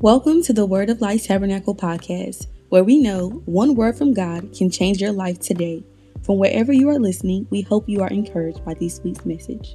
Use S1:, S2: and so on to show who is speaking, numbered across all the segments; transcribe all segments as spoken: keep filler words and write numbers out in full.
S1: Welcome to the Word of Life Tabernacle podcast, where we know one word from God can change your life today. From wherever you are listening, we hope you are encouraged by this week's message.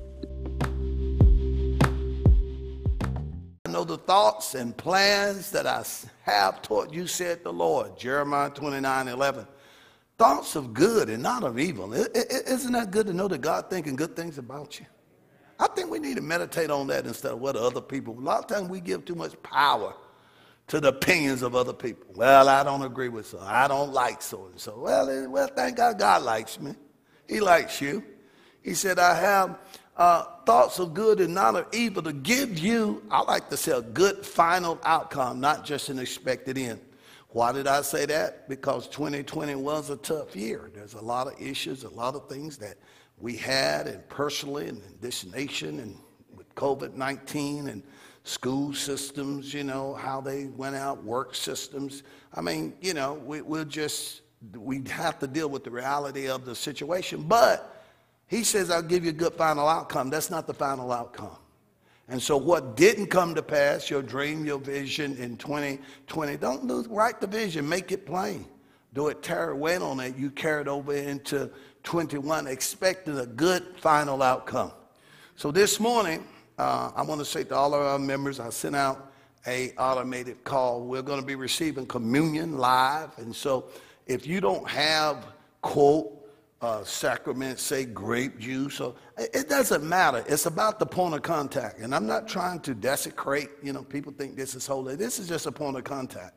S2: I know the thoughts and plans that I have toward you, said the Lord. Jeremiah twenty-nine eleven. Thoughts of good and not of evil. Isn't that good to know that God thinking good things about you? I think we need to meditate on that instead of what other people. A lot of times we give too much power to the opinions of other people. Well, I don't agree with so. I don't like so and so. Well, well, thank God God likes me. He likes you. He said, I have uh, thoughts of good and not of evil to give you, I like to say, a good final outcome, not just an expected end. Why did I say that? Because twenty twenty was a tough year. There's a lot of issues, a lot of things that we had, and personally, and in this nation, and with COVID nineteen, and school systems, you know, how they went out, work systems. I mean, you know, we, we'll just, we have to deal with the reality of the situation. But he says, I'll give you a good final outcome. That's not the final outcome. And so what didn't come to pass, your dream, your vision in twenty twenty, don't lose, write the vision, make it plain. Do it, tear it, wait on it. You carry it over into twenty-one, expecting a good final outcome. So this morning, Uh, I want to say to all of our members, I sent out a automated call. We're going to be receiving communion live. And so if you don't have, quote, uh, sacrament, say grape juice, or, it, it doesn't matter. It's about the point of contact. And I'm not trying to desecrate, you know, people think this is holy. This is just a point of contact.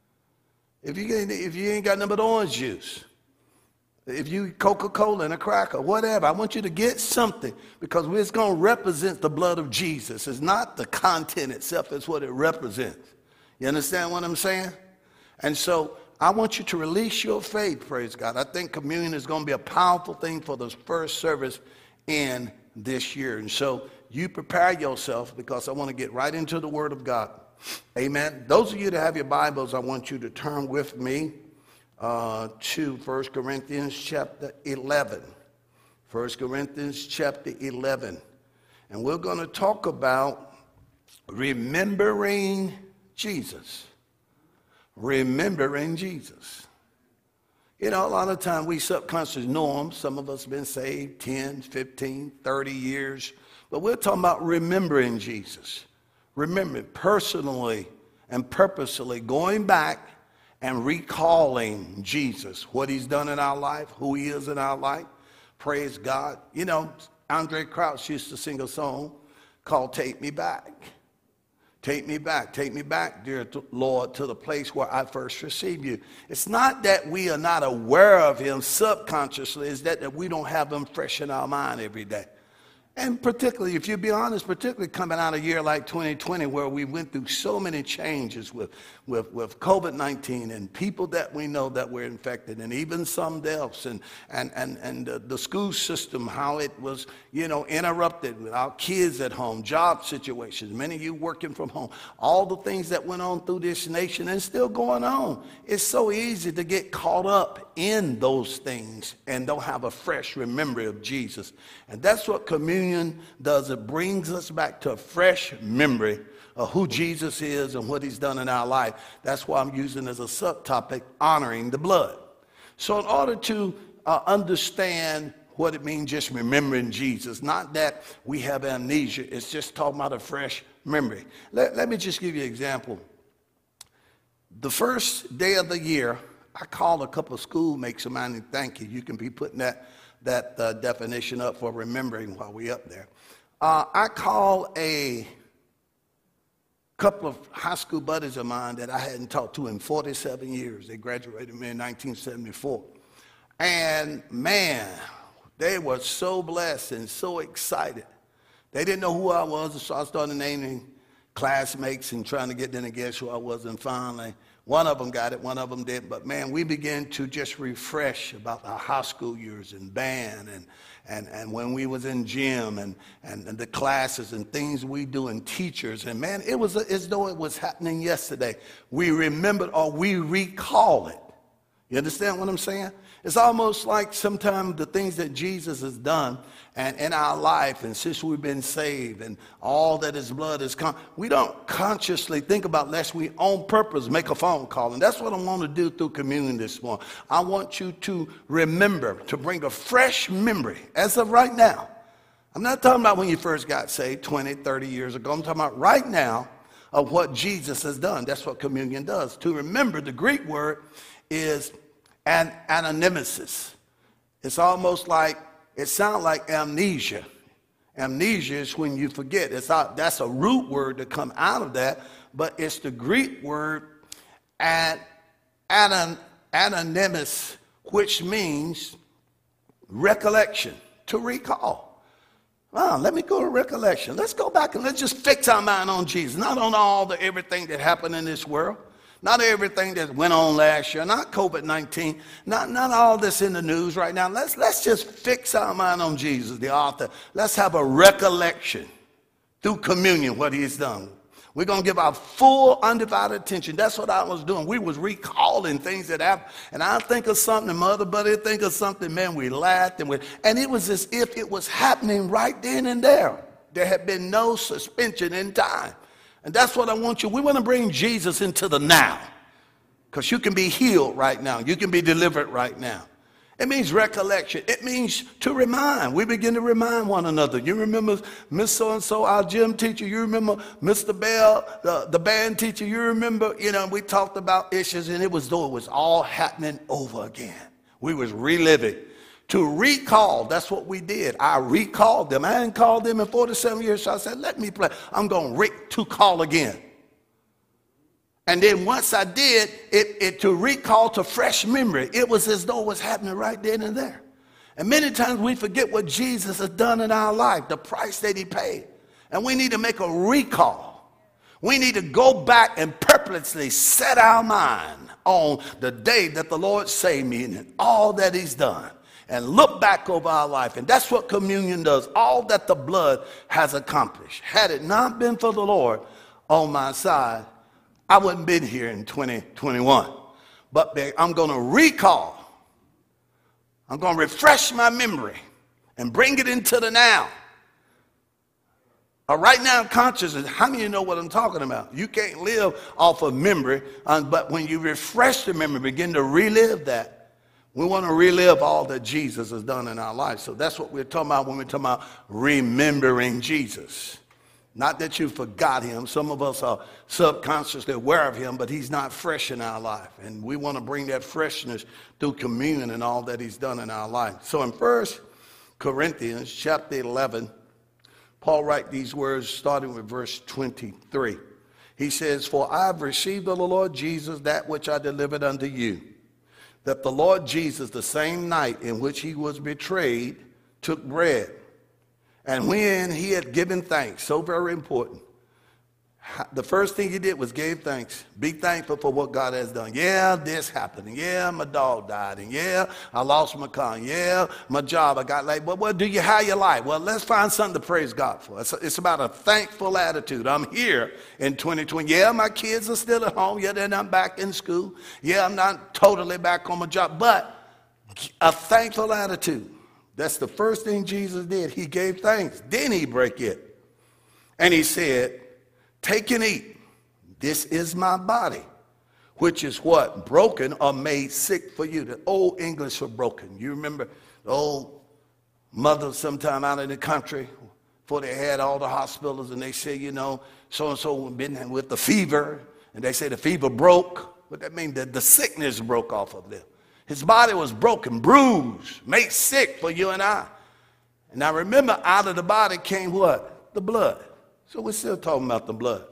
S2: If you, if you ain't got nothing but orange juice, if you Coca-Cola and a cracker, whatever, I want you to get something because it's going to represent the blood of Jesus. It's not the content itself, it's what it represents. You understand what I'm saying? And so I want you to release your faith, praise God. I think communion is going to be a powerful thing for the first service in this year. And so you prepare yourself because I want to get right into the Word of God. Amen. Those of you that have your Bibles, I want you to turn with me Uh, to First Corinthians chapter eleven. First Corinthians chapter eleven. And we're going to talk about remembering Jesus. Remembering Jesus. You know, a lot of times we subconsciously know them. Some of us have been saved ten, fifteen, thirty years. But we're talking about remembering Jesus. Remembering personally and purposely going back and recalling Jesus, what he's done in our life, who he is in our life. Praise God. You know, Andre Crouch used to sing a song called Take Me Back. Take me back. Take me back, dear Lord, to the place where I first received you. It's not that we are not aware of him subconsciously. It's that, that we don't have him fresh in our mind every day. And particularly, if you be honest, particularly coming out of a year like twenty twenty, where we went through so many changes with, with, with COVID nineteen and people that we know that were infected, and even some deaths, and, and, and, and the, the school system, how it was, you know, interrupted with our kids at home, job situations, many of you working from home, all the things that went on through this nation and still going on. It's so easy to get caught up in those things and don't have a fresh memory of Jesus. And that's what communion does. It brings us back to a fresh memory of who Jesus is and what he's done in our life. That's why I'm using as a subtopic, honoring the blood. So in order to uh, understand what it means just remembering Jesus, not that we have amnesia, it's just talking about a fresh memory. Let, let me just give you an example. The first day of the year, I called a couple of schoolmates of mine, and thank you. You can be putting that, that uh, definition up for remembering while we're up there. Uh, I called a couple of high school buddies of mine that I hadn't talked to in forty-seven years. They graduated me in nineteen seventy-four. And man, they were so blessed and so excited. They didn't know who I was, so I started naming classmates and trying to get them to guess who I was. And finally, one of them got it, one of them didn't. But man, we began to just refresh about our high school years and band and and, and when we was in gym and, and, and the classes and things we do and teachers. And man, it was as though it was happening yesterday. We remembered or we recall it. You understand what I'm saying? It's almost like sometimes the things that Jesus has done and in our life, and since we've been saved and all that his blood has come, we don't consciously think about lest we on purpose make a phone call. And that's what I want to do through communion this morning. I want you to remember, to bring a fresh memory as of right now. I'm not talking about when you first got saved twenty, thirty years ago. I'm talking about right now of what Jesus has done. That's what communion does. To remember, the Greek word is an anonymousness. It's almost like, it sounds like amnesia. Amnesia is when you forget. It's not, that's a root word to come out of that, but it's the Greek word an, an, anonymous, which means recollection, to recall. Well, let me go to recollection. Let's go back and let's just fix our mind on Jesus, not on all the everything that happened in this world. Not everything that went on last year, not COVID nineteen, not, not all this in the news right now. Let's, let's just fix our mind on Jesus, the author. Let's have a recollection through communion, what he's done. We're going to give our full, undivided attention. That's what I was doing. We was recalling things that happened. And I think of something, and Mother Buddy think of something, man, we laughed. And, we, and it was as if it was happening right then and there. There had been no suspension in time. And that's what I want you. We want to bring Jesus into the now. Because you can be healed right now. You can be delivered right now. It means recollection. It means to remind. We begin to remind one another. You remember Miss So-and-so, our gym teacher. You remember Mister Bell, the, the band teacher. You remember, you know, we talked about issues, and it was though it was all happening over again. We was reliving. To recall, that's what we did. I recalled them. I hadn't called them in forty-seven years, so I said, let me play. I'm going to re- to call again. And then once I did, it, it to recall to fresh memory. It was as though it was happening right then and there. And many times we forget what Jesus has done in our life, the price that he paid. And we need to make a recall. We need to go back and purposely set our mind on the day that the Lord saved me and all that he's done. And look back over our life. And that's what communion does. All that the blood has accomplished. Had it not been for the Lord on my side, I wouldn't been here in twenty twenty-one. But I'm going to recall. I'm going to refresh my memory and bring it into the now. A right now consciousness. How many of you know what I'm talking about? You can't live off of memory. Uh, but when you refresh the memory, begin to relive that. We want to relive all that Jesus has done in our lives. So that's what we're talking about when we're talking about remembering Jesus. Not that you forgot him. Some of us are subconsciously aware of him, but he's not fresh in our life. And we want to bring that freshness through communion and all that he's done in our life. So in First Corinthians chapter eleven, Paul writes these words starting with verse twenty-three. He says, "For I have received of the Lord Jesus that which I delivered unto you, that the Lord Jesus, the same night in which he was betrayed, took bread. And when he had given thanks," so very important, the first thing he did was gave thanks. Be thankful for what God has done. Yeah, this happened. And yeah, my dog died. And yeah, I lost my car. And yeah, my job, I got late. Well, what do you, how you like? Well, let's find something to praise God for. It's, it's about a thankful attitude. I'm here in twenty twenty. Yeah, my kids are still at home. Yeah, they're not back in school. Yeah, I'm not totally back on my job. But a thankful attitude. That's the first thing Jesus did. He gave thanks. Then he broke it. And he said, "Take and eat. This is my body," which is what? Broken or made sick for you. The old English for broken. You remember the old mothers sometime out in the country before they had all the hospitals, and they say, you know, so-and-so been with the fever, and they say the fever broke. What that mean? The, the sickness broke off of them. His body was broken, bruised, made sick for you and I. And now remember, out of the body came what? The blood. So we're still talking about the blood.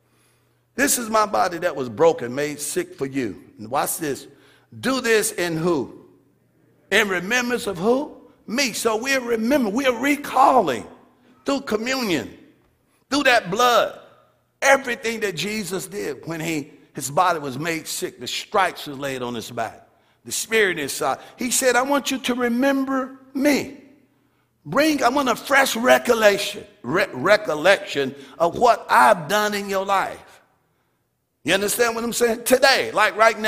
S2: This is my body that was broken, made sick for you. And watch this. Do this in who? In remembrance of who? Me. So we're remembering, we're recalling through communion, through that blood, everything that Jesus did when he, his body was made sick. The stripes was laid on his back. The Spirit inside. He said, I want you to remember me. Bring, I want a fresh recollection, re- recollection of what I've done in your life. You understand what I'm saying? Today, like right now,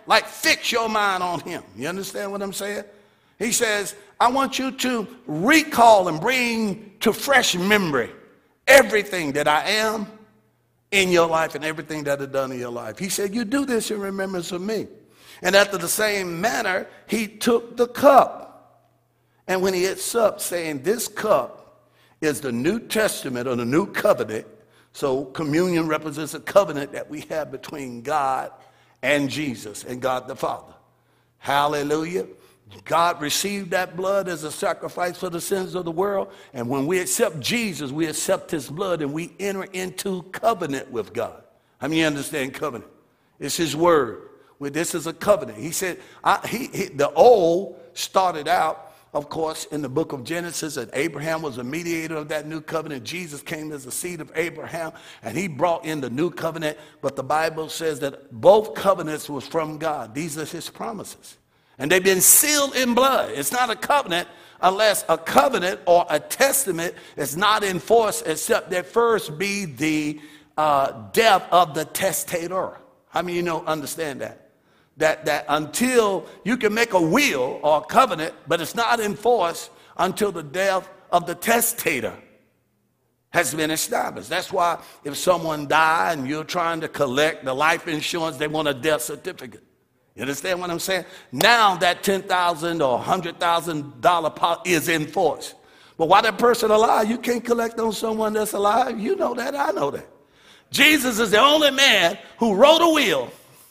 S2: Like fix your mind on him. You understand what I'm saying? He says, I want you to recall and bring to fresh memory everything that I am in your life and everything that I've done in your life. He said, you do this in remembrance of me. And after the same manner, he took the cup. And when he had supped, saying, this cup is the New Testament or the new covenant. So communion represents a covenant that we have between God and Jesus and God the Father. Hallelujah. God received that blood as a sacrifice for the sins of the world. And when we accept Jesus, we accept his blood and we enter into covenant with God. How many understand covenant? It's his word. Well, this is a covenant. He said, I, he, he, the old started out, of course, in the book of Genesis, and Abraham was a mediator of that new covenant. Jesus came as the seed of Abraham, and he brought in the new covenant. But the Bible says that both covenants was from God. These are his promises. And they've been sealed in blood. It's not a covenant unless a covenant or a testament is not enforced except there first be the uh, death of the testator. How many of you know, understand that? That, that until you can make a will or a covenant, but it's not enforced until the death of the testator has been established. That's why if someone died and you're trying to collect the life insurance, they want a death certificate. You understand what I'm saying? Now that ten thousand dollars or one hundred thousand dollars is enforced. But while that person alive, you can't collect on someone that's alive. You know that, I know that. Jesus is the only man who wrote a will,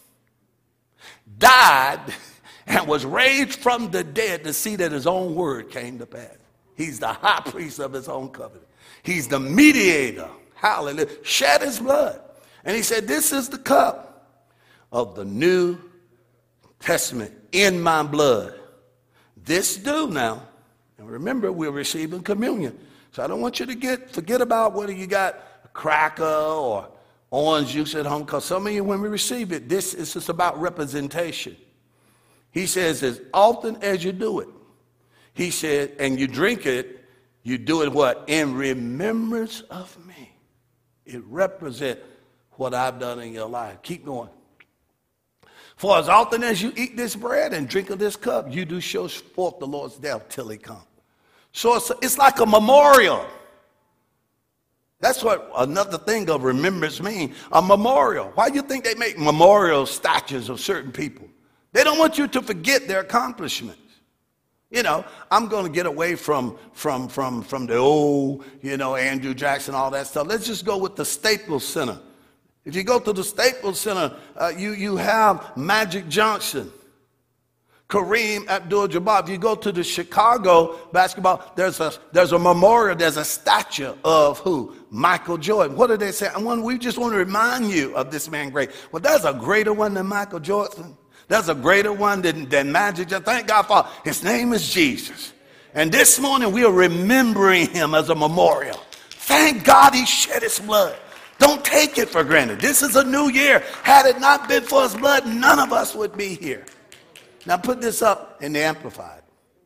S2: died, and was raised from the dead to see that his own word came to pass. He's the high priest of his own covenant. He's the mediator. Hallelujah. Shed his blood. And he said, this is the cup of the New Testament in my blood. This do now. And remember, we're receiving communion. So I don't want you to get forget about whether you got a cracker or orange juice at home, because some of you, when we receive it, this is just about representation. He says, as often as you do it, he said, and you drink it, you do it what? In remembrance of me. It represents what I've done in your life. Keep going. For as often as you eat this bread and drink of this cup, you do show forth the Lord's death till he come. So it's, it's like a memorial. That's what another thing of remembrance means, a memorial. Why do you think they make memorial statues of certain people? They don't want you to forget their accomplishments. You know, I'm going to get away from, from, from, from the old, you know, Andrew Jackson, all that stuff. Let's just go with the Staples Center. If you go to the Staples Center, uh, you, you have Magic Johnson, Kareem Abdul-Jabbar. If you go to the Chicago basketball, there's a, there's a memorial, there's a statue of who? Michael Jordan. What do they say? I want, we just want to remind you of this man great. Well, there's a greater one than Michael Jordan. There's a greater one than, than Magic Johnson. Thank God for his name is Jesus. And this morning we are remembering him as a memorial. Thank God he shed his blood. Don't take it for granted. This is a new year. Had it not been for his blood, none of us would be here. Now put this up in the Amplified.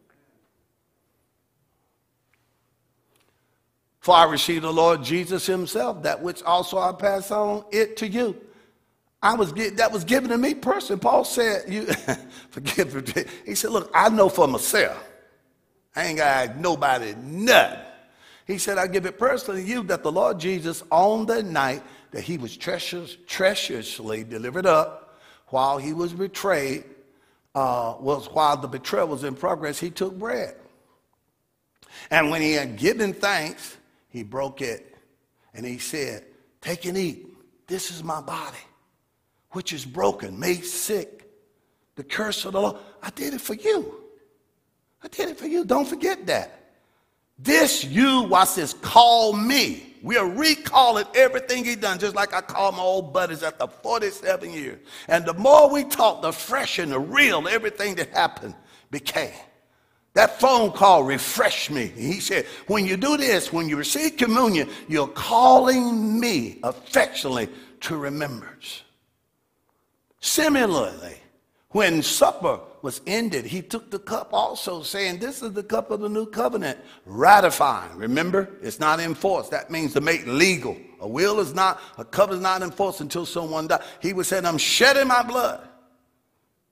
S2: For I received the Lord Jesus himself, that which also I pass on it to you. I was that was given to me personally. Paul said, "You forgive me." He said, "Look, I know for myself. I ain't got nobody nothing." He said, I give it personally to you that the Lord Jesus, on the night that he was treacherous, treacherously delivered up, while he was betrayed, uh, was while the betrayal was in progress, he took bread. And when he had given thanks, he broke it. And he said, take and eat. This is my body, which is broken, made sick. The curse of the Lord. I did it for you. I did it for you. Don't forget that. This you, watch this, call me. We are recalling everything he done, just like I call my old buddies after forty-seven years. And the more we talk, the fresher and the real everything that happened became. That phone call refreshed me. He said, when you do this, when you receive communion, you're calling me affectionately to remembrance. Similarly, when supper was ended, he took the cup also, saying, this is the cup of the new covenant, ratifying. Remember, it's not enforced. That means to make legal. A will is not, a covenant is not enforced until someone dies. He was saying, I'm shedding my blood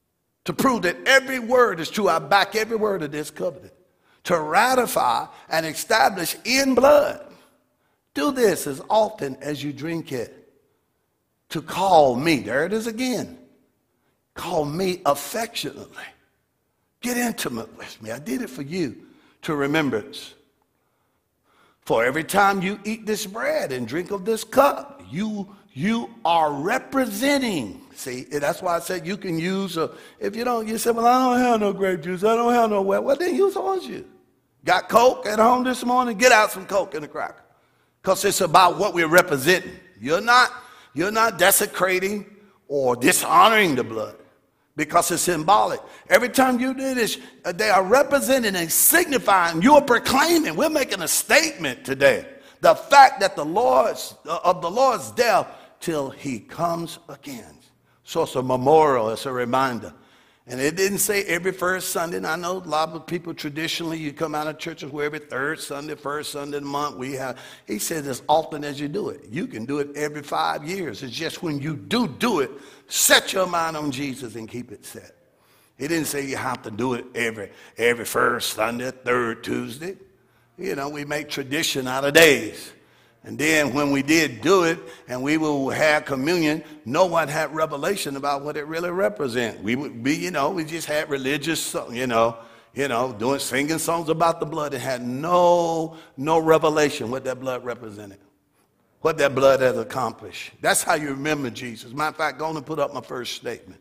S2: to prove that every word is true. I back every word of this covenant, to ratify and establish in blood. Do this as often as you drink it, to call me. There it is again. Call me affectionately. Get intimate with me. I did it for you, to remembrance. For every time you eat this bread and drink of this cup, you you are representing. See, that's why I said you can use a, if you don't, you say, well, I don't have no grape juice. I don't have no well. Well, then use orange juice. Got Coke at home this morning? Get out some Coke and a cracker. Because it's about what we're representing. You're not, you're not desecrating or dishonoring the blood, because it's symbolic. Every time you do this, they are representing and signifying. You are proclaiming. We're making a statement today. The fact that the Lord's, uh, of the Lord's death till he comes again. So it's a memorial. It's a reminder. And it didn't say every first Sunday. And I know a lot of people traditionally, you come out of churches where every third Sunday, first Sunday of the month, we have. He says as often as you do it. You can do it every five years. It's just when you do do it, set your mind on Jesus and keep it set. He didn't say you have to do it every, every first Sunday, third Tuesday. You know, we make tradition out of days. And then when we did do it and we will have communion, no one had revelation about what it really represents. We would be, you know, we just had religious, you know, you know, doing singing songs about the blood and had no, no revelation what that blood represented, what that blood has accomplished. That's how you remember Jesus. Matter of fact, go on and put up my first statement.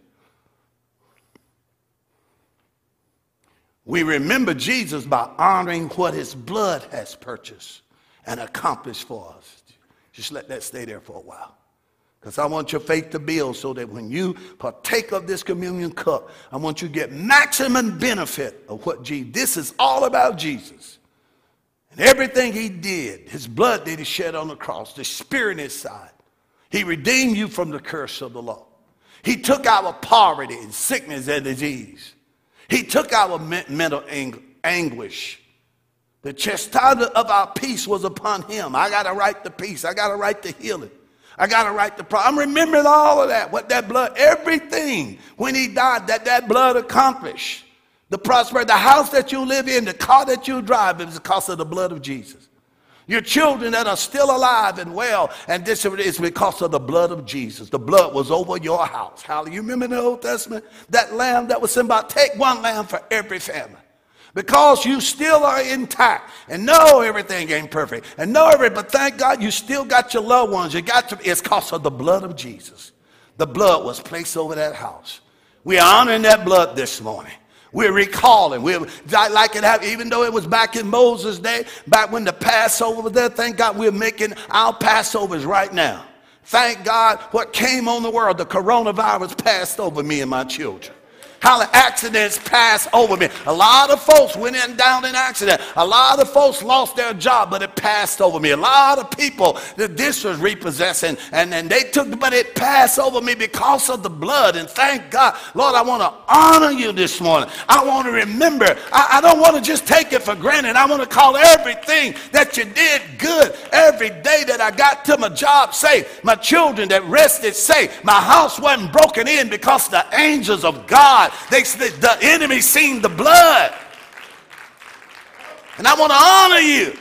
S2: We remember Jesus by honoring what his blood has purchased and accomplished for us. Just let that stay there for a while. Because I want your faith to build so that when you partake of this communion cup, I want you to get maximum benefit of what Jesus, this is all about Jesus. And everything he did, his blood that he shed on the cross, the Spirit inside. He redeemed you from the curse of the law. He took our poverty and sickness and disease. He took our mental anguish. The chastisement of our peace was upon him. I got to write the peace. I got to write the healing. I got to write the problem. I'm remembering all of that, what that blood, everything when he died, that that blood accomplished. The prosperity, the house that you live in, the car that you drive, it was because of the blood of Jesus. Your children that are still alive and well, and this is because of the blood of Jesus. The blood was over your house. Hallelujah. You remember in the Old Testament, that lamb that was sent by, take one lamb for every family. Because you still are intact and know everything ain't perfect and know everything, but thank God you still got your loved ones. You got to, it's because of the blood of Jesus. The blood was placed over that house. We're honoring that blood this morning. We're recalling. We're like it happened, even though it was back in Moses' day, back when the Passover was there. Thank God we're making our Passovers right now. Thank God what came on the world, the coronavirus passed over me and my children. How the accidents passed over me. A lot of folks went in down in accident. A lot of folks lost their job, but it passed over me. A lot of people that this was repossessing, and then they took, but it passed over me because of the blood. And thank God, Lord, I want to honor you this morning. I want to remember. I, I don't want to just take it for granted. I want to call everything that you did good. Every day that I got to my job safe, my children that rested safe, my house wasn't broken in because the angels of God, They, the enemy seen the blood. And I want to honor you.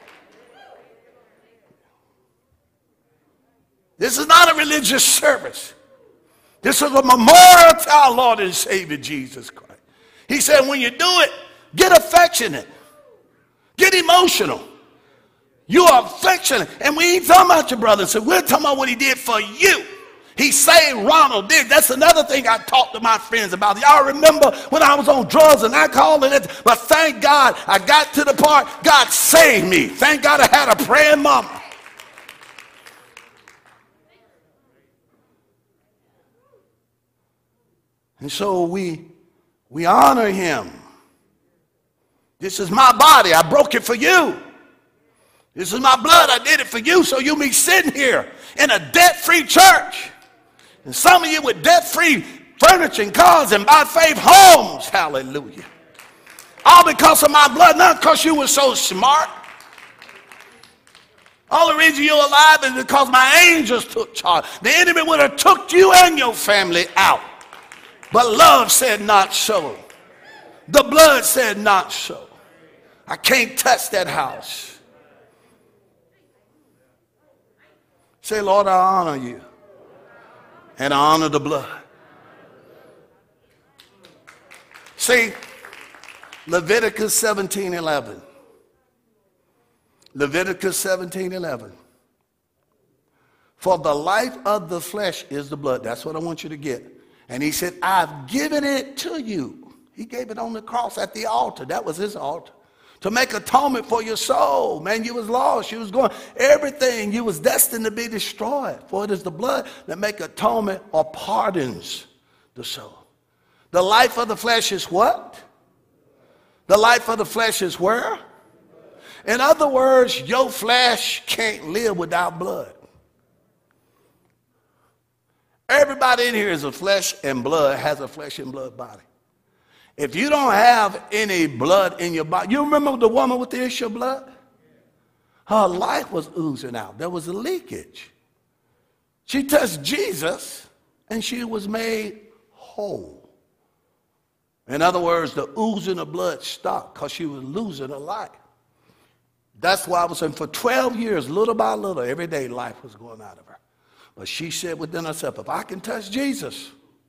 S2: This is not a religious service. This is a memorial to our Lord and Savior Jesus Christ. He said when you do it, get affectionate. Get emotional. You are affectionate. And we ain't talking about your brother. So we're talking about what he did for you. He saved Ronald Diggs. That's another thing I talked to my friends about. Y'all remember when I was on drugs and alcohol and it, but thank God I got to the part, God saved me. Thank God I had a praying mama. And so we, we honor him. This is my body. I broke it for you. This is my blood. I did it for you. So you be sitting here in a debt-free church. And some of you with debt-free furniture and cars and by faith homes. Hallelujah. All because of my blood, not because you were so smart. All the reason you're alive is because my angels took charge. The enemy would have took you and your family out. But love said not so. The blood said not so. I can't touch that house. Say, Lord, I honor you. And I honor the blood. See, Leviticus seventeen eleven. Leviticus seventeen eleven. For the life of the flesh is the blood. That's what I want you to get. And he said, I've given it to you. He gave it on the cross at the altar. That was his altar. To make atonement for your soul. Man, you was lost. You was going. Everything. You was destined to be destroyed. For it is the blood that make atonement or pardons the soul. The life of the flesh is what? The life of the flesh is where? In other words, your flesh can't live without blood. Everybody in here is a flesh and blood, has a flesh and blood body. If you don't have any blood in your body, you remember the woman with the issue of blood? Her life was oozing out. There was a leakage. She touched Jesus and she was made whole. In other words, the oozing of blood stopped because she was losing her life. That's why I was saying for twelve years, little by little, every day life was going out of her. But she said within herself, if I can touch Jesus.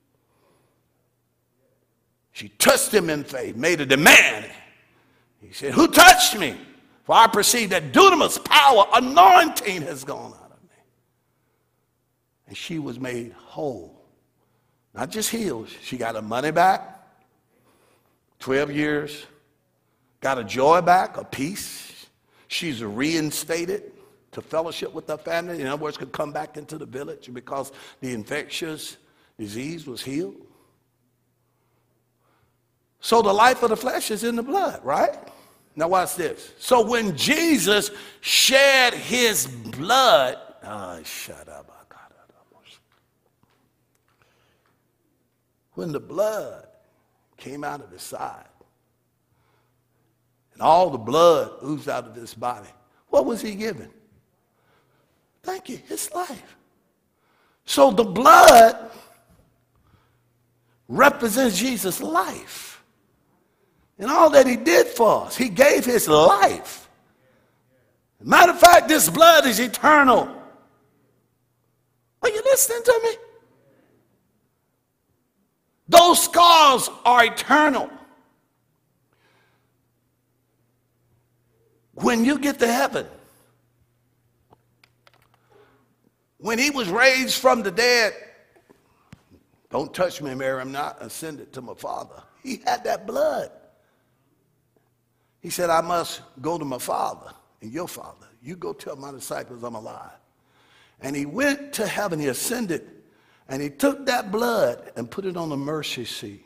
S2: She touched him in faith, made a demand. He said, who touched me? For I perceive that dunamis power, anointing has gone out of me. And she was made whole. Not just healed. She got her money back. twelve years. Got her joy back, her peace. She's reinstated to fellowship with her family. In other words, could come back into the village because the infectious disease was healed. So the life of the flesh is in the blood, right? Now watch this. So when Jesus shed his blood, oh, shut up. When the blood came out of his side and all the blood oozed out of his body, what was he given? Thank you, his life. So the blood represents Jesus' life. And all that he did for us, he gave his life. Matter of fact, this blood is eternal. Are you listening to me? Those scars are eternal. When you get to heaven, when he was raised from the dead, don't touch me, Mary, I'm not ascended to my Father. He had that blood. He said, I must go to my Father and your Father. You go tell my disciples I'm alive. And he went to heaven, he ascended, and he took that blood and put it on the mercy seat.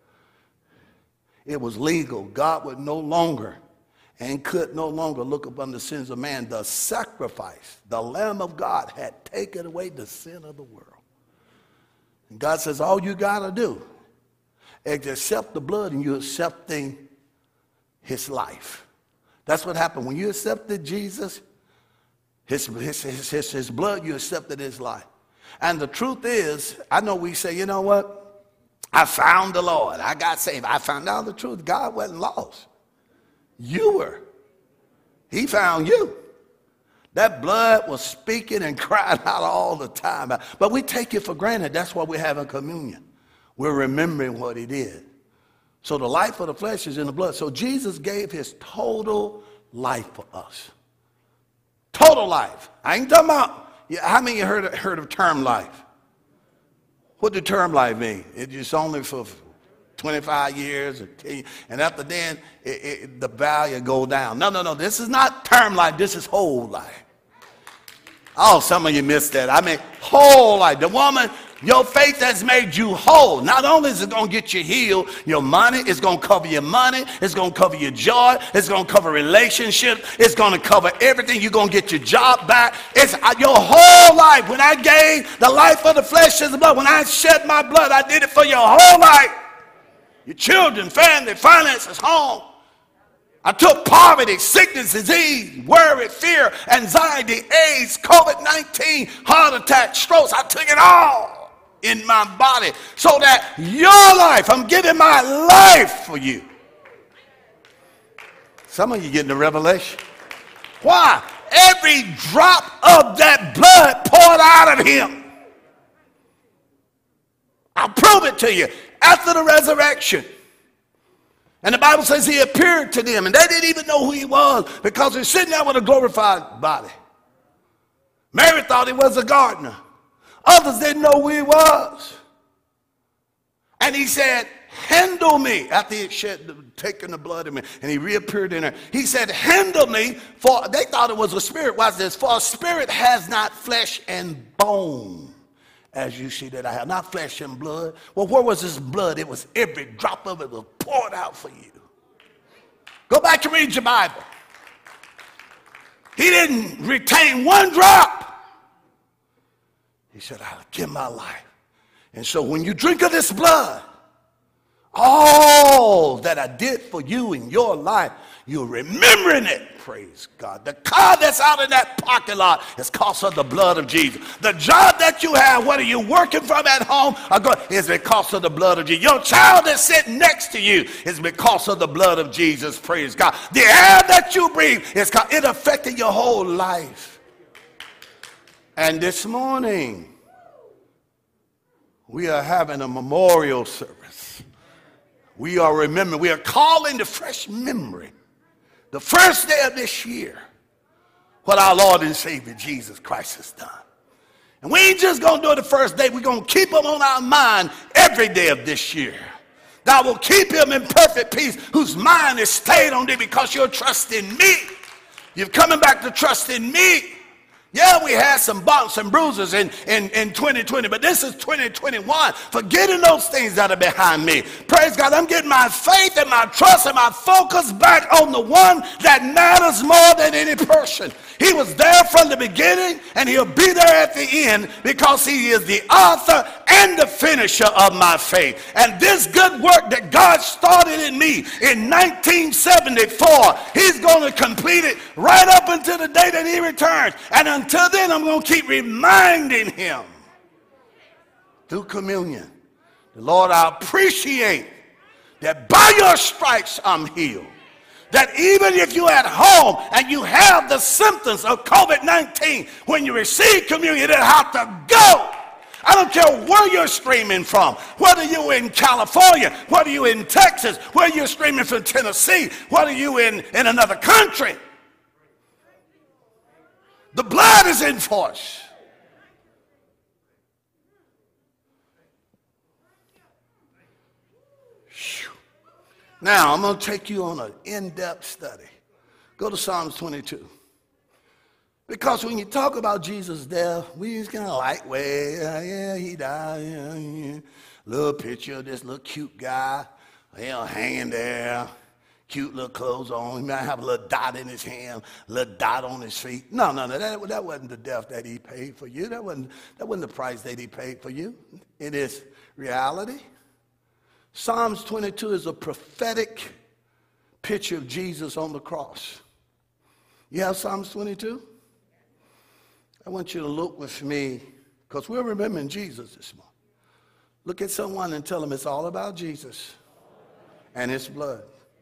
S2: It was legal. God would no longer and could no longer look upon the sins of man. The sacrifice, the Lamb of God, had taken away the sin of the world. And God says, all you got to do is accept the blood, and you're accepting his life. That's what happened. When you accepted Jesus, his, his, his, his, his blood, you accepted his life. And the truth is, I know we say, you know what? I found the Lord. I got saved. I found out the truth. God wasn't lost. You were. He found you. That blood was speaking and crying out all the time. But we take it for granted. That's why we're having communion. We're remembering what he did. So the life of the flesh is in the blood. So Jesus gave his total life for us. Total life. I ain't talking about, how many of you heard, heard of term life? What did term life mean? It's just only for twenty-five years, or ten, and after then, it, it, the value go down. No, no, no. This is not term life. This is whole life. Oh, some of you missed that. I mean, whole life. The woman, your faith has made you whole. Not only is it going to get you healed, your money, it's going to cover your money, it's going to cover your joy, it's going to cover relationships, it's going to cover everything. You're going to get your job back. It's uh, your whole life. When I gave the life of the flesh as the blood, when I shed my blood, I did it for your whole life. Your children, family, finances, home. I took poverty, sickness, disease, worry, fear, anxiety, AIDS, COVID nineteen, heart attack, strokes. I took it all. in my body so that your life, I'm giving my life for you. Some of you getting the revelation. Why? Every drop of that blood poured out of him. I'll prove it to you. After the resurrection, and the Bible says he appeared to them, and they didn't even know who he was because he's sitting there with a glorified body. Mary thought he was a gardener. Others didn't know who he was. And he said, handle me. After he had shed, taken the blood of me, and he reappeared in her. He said, handle me, for they thought it was a spirit. Watch this. For a spirit has not flesh and bone, as you see that I have. Not flesh and blood. Well, where was this blood? It was every drop of it was poured out for you. Go back to read your Bible. He didn't retain one drop. He said, I'll give my life. And so when you drink of this blood, all that I did for you in your life, you're remembering it. Praise God. The car that's out in that parking lot is because of the blood of Jesus. The job that you have, whether you're working from at home or go, is because of the blood of Jesus. Your child that's sitting next to you is because of the blood of Jesus. Praise God. The air that you breathe, is it affected your whole life. And this morning, we are having a memorial service. We are remembering, we are calling to fresh memory, the first day of this year, what our Lord and Savior Jesus Christ has done. And we ain't just going to do it the first day. We're going to keep him on our mind every day of this year. Thou will keep him in perfect peace, whose mind is stayed on thee because you're trusting me. You're coming back to trust in me. Yeah, we had some bumps and bruises in, in, in twenty twenty, but this is twenty twenty-one. Forgetting those things that are behind me. Praise God, I'm getting my faith and my trust and my focus back on the one that matters more than any person. He was there from the beginning, and he'll be there at the end because he is the author and the finisher of my faith. And this good work that God started in me in nineteen seventy-four, he's going to complete it right up until the day that he returns. And until then, I'm going to keep reminding him through communion. The Lord, I appreciate that by your stripes I'm healed. That even if you're at home and you have the symptoms of COVID nineteen, when you receive communion, you don't have to go. I don't care where you're streaming from, whether you're in California, whether you're in Texas, whether you're streaming from Tennessee, whether you're in, in another country. The blood is in force. Now, I'm going to take you on an in-depth study. Go to Psalms twenty-two. Because when you talk about Jesus' death, we just kind of lightweight. Uh, yeah, he died. Yeah, yeah. Little picture of this little cute guy, you know, hanging there. Cute little clothes on. He might have a little dot in his hand, a little dot on his feet. No, no, no. That, that wasn't the death that he paid for you. That wasn't, that wasn't the price that he paid for you. It is reality. Psalms twenty-two is a prophetic picture of Jesus on the cross. You have Psalms twenty-two? I want you to look with me, because we're remembering Jesus this morning. Look at someone and tell them it's all about Jesus and his blood.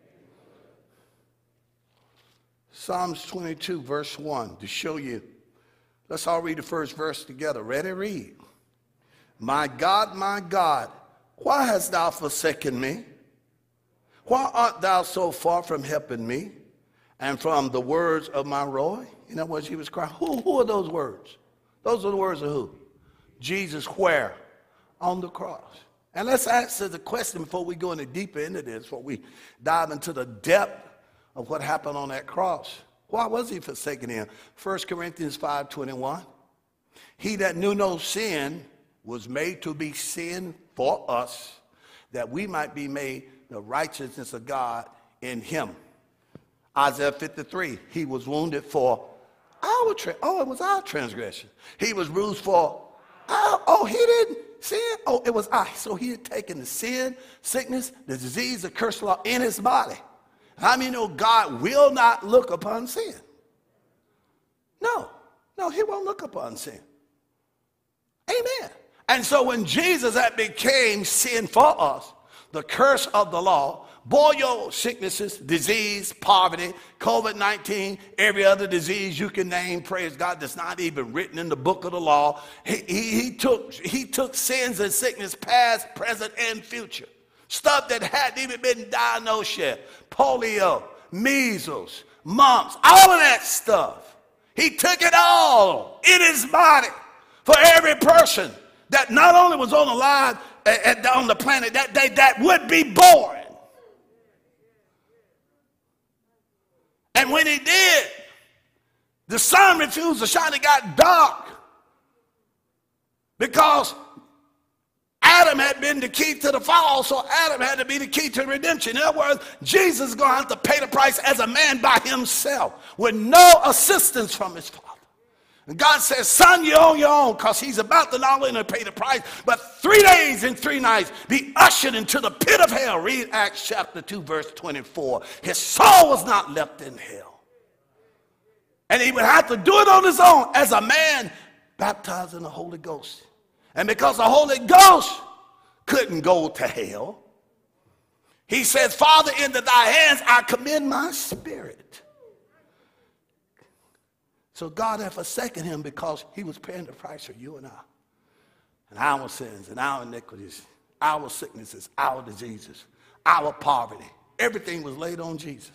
S2: Psalms twenty-two, verse one, to show you. Let's all read the first verse together. Ready? Read. My God, my God, why hast thou forsaken me? Why art thou so far from helping me and from the words of my Roy? In other words, he was crying. Who, who are those words? Those are the words of who? Jesus where? On the cross. And let's answer the question before we go any deeper into this, before we dive into the depth of what happened on that cross. Why was he forsaken him? First Corinthians five twenty-one. He that knew no sin was made to be sin for us, that we might be made the righteousness of God in him. Isaiah fifty-three, he was wounded for our, tra- oh, it was our transgression. He was bruised for our, oh, he didn't sin, oh, it was I. So he had taken the sin, sickness, the disease, the curse law in his body. How many know God will not look upon sin? No, no, he won't look upon sin. Amen. And so when Jesus had became sin for us, the curse of the law, bore your sicknesses, disease, poverty, COVID nineteen, every other disease you can name, praise God, that's not even written in the book of the law. He, he, he, took, he took sins and sickness past, present, and future. Stuff that hadn't even been diagnosed yet. Polio, measles, mumps, all of that stuff. He took it all in his body for every person that not only was on the line on the planet that day, that would be born. And when he did, the sun refused to shine. It got dark because Adam had been the key to the fall, so Adam had to be the key to redemption. In other words, Jesus is going to have to pay the price as a man by himself with no assistance from his Father. And God says, son, you're on your own, because he's about to not only pay the price, but three days and three nights be ushered into the pit of hell. Read Acts chapter two, verse twenty-four. His soul was not left in hell. And he would have to do it on his own as a man baptized in the Holy Ghost. And because the Holy Ghost couldn't go to hell, he says, Father, into thy hands I commend my spirit. So God had forsaken him because he was paying the price for you and I. And our sins and our iniquities, our sicknesses, our diseases, our poverty. Everything was laid on Jesus.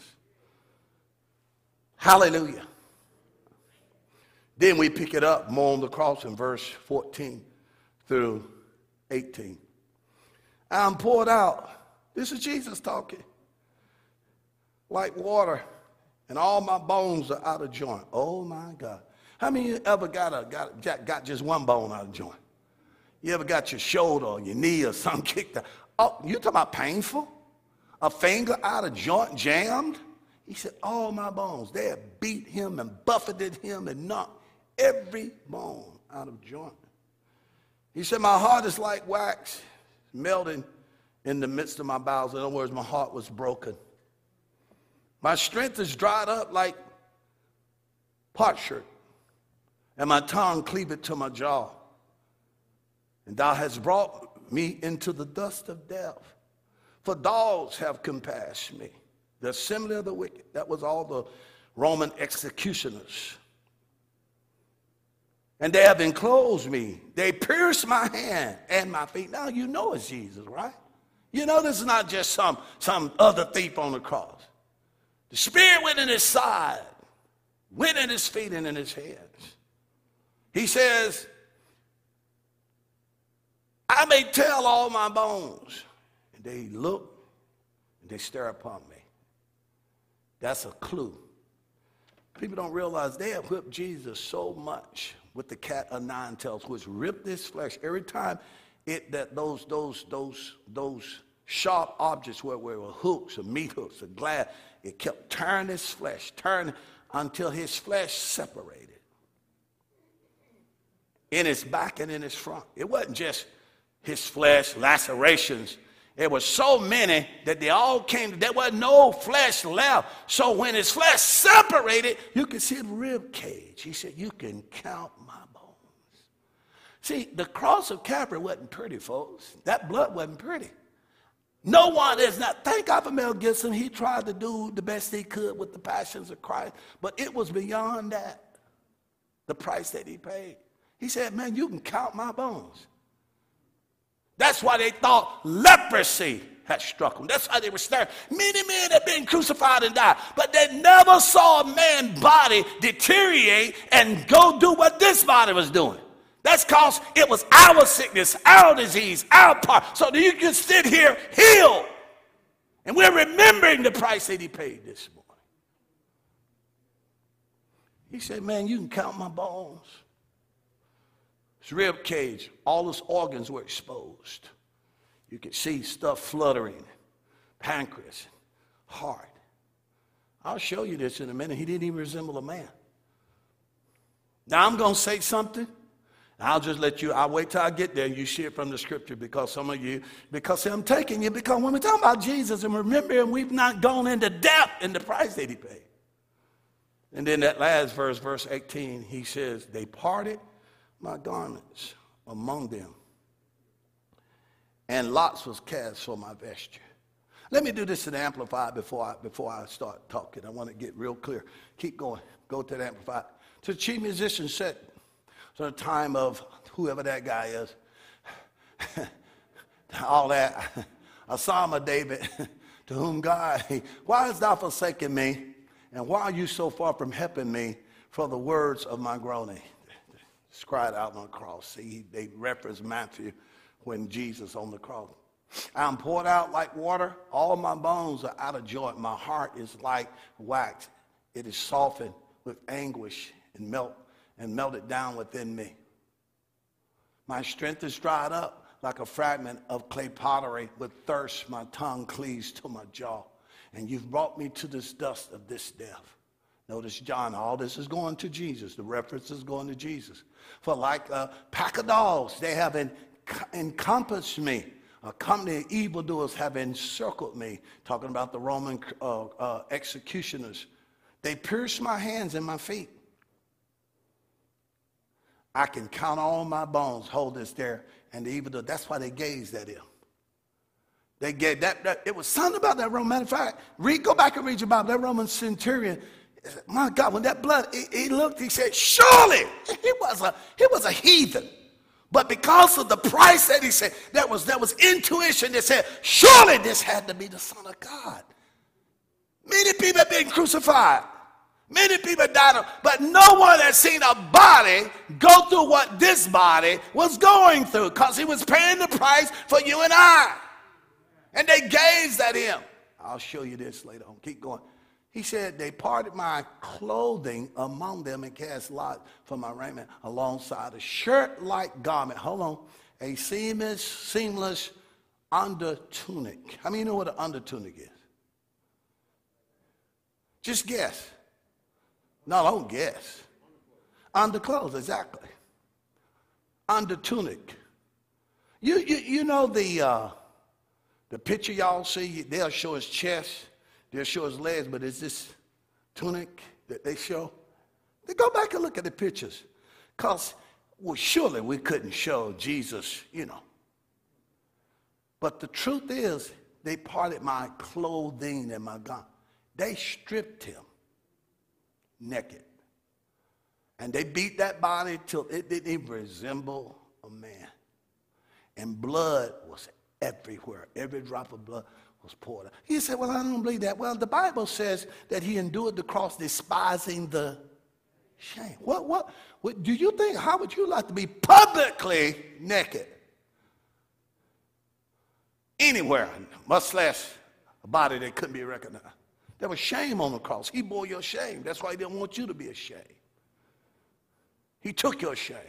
S2: Hallelujah. Then we pick it up more on the cross in verse fourteen through eighteen. I'm poured out. This is Jesus talking. Like water. And all my bones are out of joint. Oh, my God. How many of you ever got, a, got, got just one bone out of joint? You ever got your shoulder or your knee or something kicked out? Oh, you talking about painful? A finger out of joint, jammed? He said, all my bones. They had beat him and buffeted him and knocked every bone out of joint. He said, my heart is like wax, melting in the midst of my bowels. In other words, my heart was broken. My strength is dried up like potsherd, and my tongue cleaveth to my jaw. And thou hast brought me into the dust of death. For dogs have compassed me, the assembly of the wicked. That was all the Roman executioners. And they have enclosed me. They pierced my hand and my feet. Now you know it's Jesus, right? You know this is not just some, some other thief on the cross. The Spirit went in his side, went in his feet and in his hands. He says, I may tell all my bones. And they look and they stare upon me. That's a clue. People don't realize they have whipped Jesus so much with the cat of nine tails, which ripped his flesh. Every time it that those those those those sharp objects were, were hooks or meat hooks or glass, it kept turning his flesh, turning until his flesh separated in his back and in his front. It wasn't just his flesh, lacerations. There were so many that they all came, there was no flesh left. So when his flesh separated, you could see the rib cage. He said, you can count my bones. See, the cross of Calvary wasn't pretty, folks. That blood wasn't pretty. No one is not. Thank God for Mel Gibson. He tried to do the best he could with the passions of Christ, but it was beyond that, the price that he paid. He said, man, you can count my bones. That's why they thought leprosy had struck them. That's why they were staring. Many men had been crucified and died, but they never saw a man's body deteriorate and go do what this body was doing. That's because it was our sickness, our disease, our part. So that you can sit here healed. And we're remembering the price that he paid this morning. He said, man, you can count my bones. His rib cage, all his organs were exposed. You could see stuff fluttering, pancreas, heart. I'll show you this in a minute. He didn't even resemble a man. Now I'm going to say something. I'll just let you, I'll wait till I get there and you share from the scripture, because some of you, because see, I'm taking you, because when we're talking about Jesus and remembering we've not gone into depth in the price that he paid. And then that last verse, verse eighteen, he says, they parted my garments among them and lots was cast for my vesture. Let me do this in the Amplified before I, before I start talking. I want to get real clear. Keep going. Go to the Amplified. To the chief musician said, so the time of whoever that guy is, all that, a psalm of David, to whom God, why hast thou forsaken me? And why are you so far from helping me for the words of my groaning? It's cried out on the cross. See, they reference Matthew when Jesus on the cross. I am poured out like water. All my bones are out of joint. My heart is like wax. It is softened with anguish and melt and melted down within me. My strength is dried up like a fragment of clay pottery. With thirst, my tongue cleaves to my jaw. And you've brought me to this dust of this death. Notice John, all this is going to Jesus. The reference is going to Jesus. For like a pack of dogs, they have en- encompassed me. A company of evildoers have encircled me. Talking about the Roman uh, uh, executioners. They pierced my hands and my feet. I can count all my bones. Hold this there. And the evildoer, that's why they gazed at him. They gave that, that, it was something about that Roman. Matter of fact, read, go back and read your Bible. That Roman centurion, my God, when that blood, he, he looked, he said, surely he was a, he was a heathen. But because of the price that he said, there was, there was intuition that said, surely this had to be the Son of God. Many people have been crucified. Many people died, but no one has seen a body go through what this body was going through, because he was paying the price for you and I. And they gazed at him. I'll show you this later on. Keep going. He said, they parted my clothing among them and cast lots for my raiment alongside a shirt-like garment. Hold on. A seamless, seamless under tunic. How many you know what an under tunic is? Just guess. No, don't guess. Under clothes, exactly. Under tunic. You, you, you know the, uh, the picture y'all see, they'll show his chest. They'll show his legs, but it's this tunic that they show. They go back and look at the pictures. Because, well, surely we couldn't show Jesus, you know. But the truth is, they parted my clothing and my garment. They stripped him naked. And they beat that body till it didn't even resemble a man. And blood was everywhere. Every drop of blood was poured out. He said, well, I don't believe that. Well, the Bible says that he endured the cross despising the shame. What, what, what do you think? How would you like to be publicly naked? Anywhere, much less a body that couldn't be recognized. There was shame on the cross. He bore your shame. That's why he didn't want you to be ashamed. He took your shame.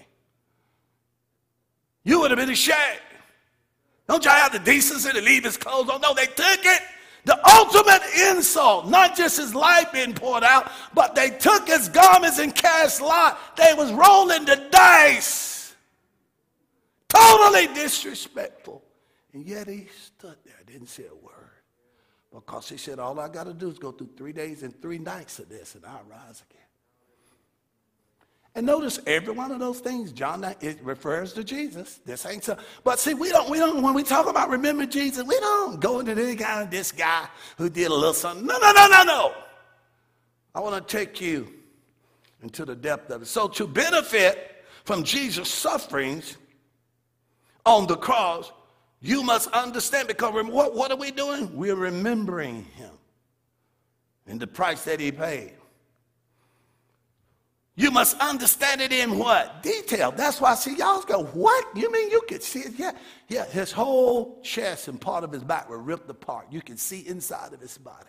S2: You would have been ashamed. Don't y'all have the decency to leave his clothes on? No, they took it. The ultimate insult, not just his life being poured out, but they took his garments and cast lot. They was rolling the dice. Totally disrespectful. And yet he stood there, didn't say a word. Because he said, all I got to do is go through three days and three nights of this, and I'll rise again. And notice every one of those things, John, it refers to Jesus. This ain't so. But see, we don't, we don't, when we talk about remember Jesus, we don't go into this guy, this guy who did a little something. No, no, no, no, no. I want to take you into the depth of it. So to benefit from Jesus' sufferings on the cross, you must understand, because what, what are we doing? We're remembering him and the price that he paid. You must understand it in what? Detail. That's why I see y'all go, what? You mean you could see it? Yeah, yeah. His whole chest and part of his back were ripped apart. You could see inside of his body.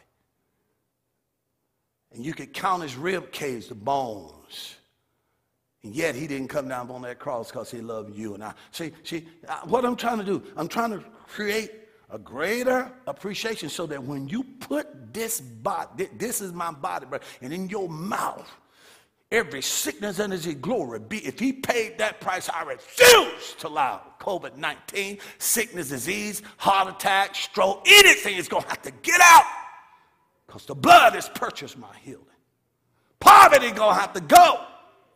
S2: And you could count his rib cage, the bones. And yet he didn't come down on that cross because he loved you and I. See, see, what I'm trying to do, I'm trying to create a greater appreciation so that when you put this body, this is my body, and in your mouth, every sickness and his glory be. If he paid that price, I refuse to allow COVID nineteen, sickness, disease, heart attack, stroke, anything is going to have to get out. Because the blood has purchased my healing. Poverty going to have to go.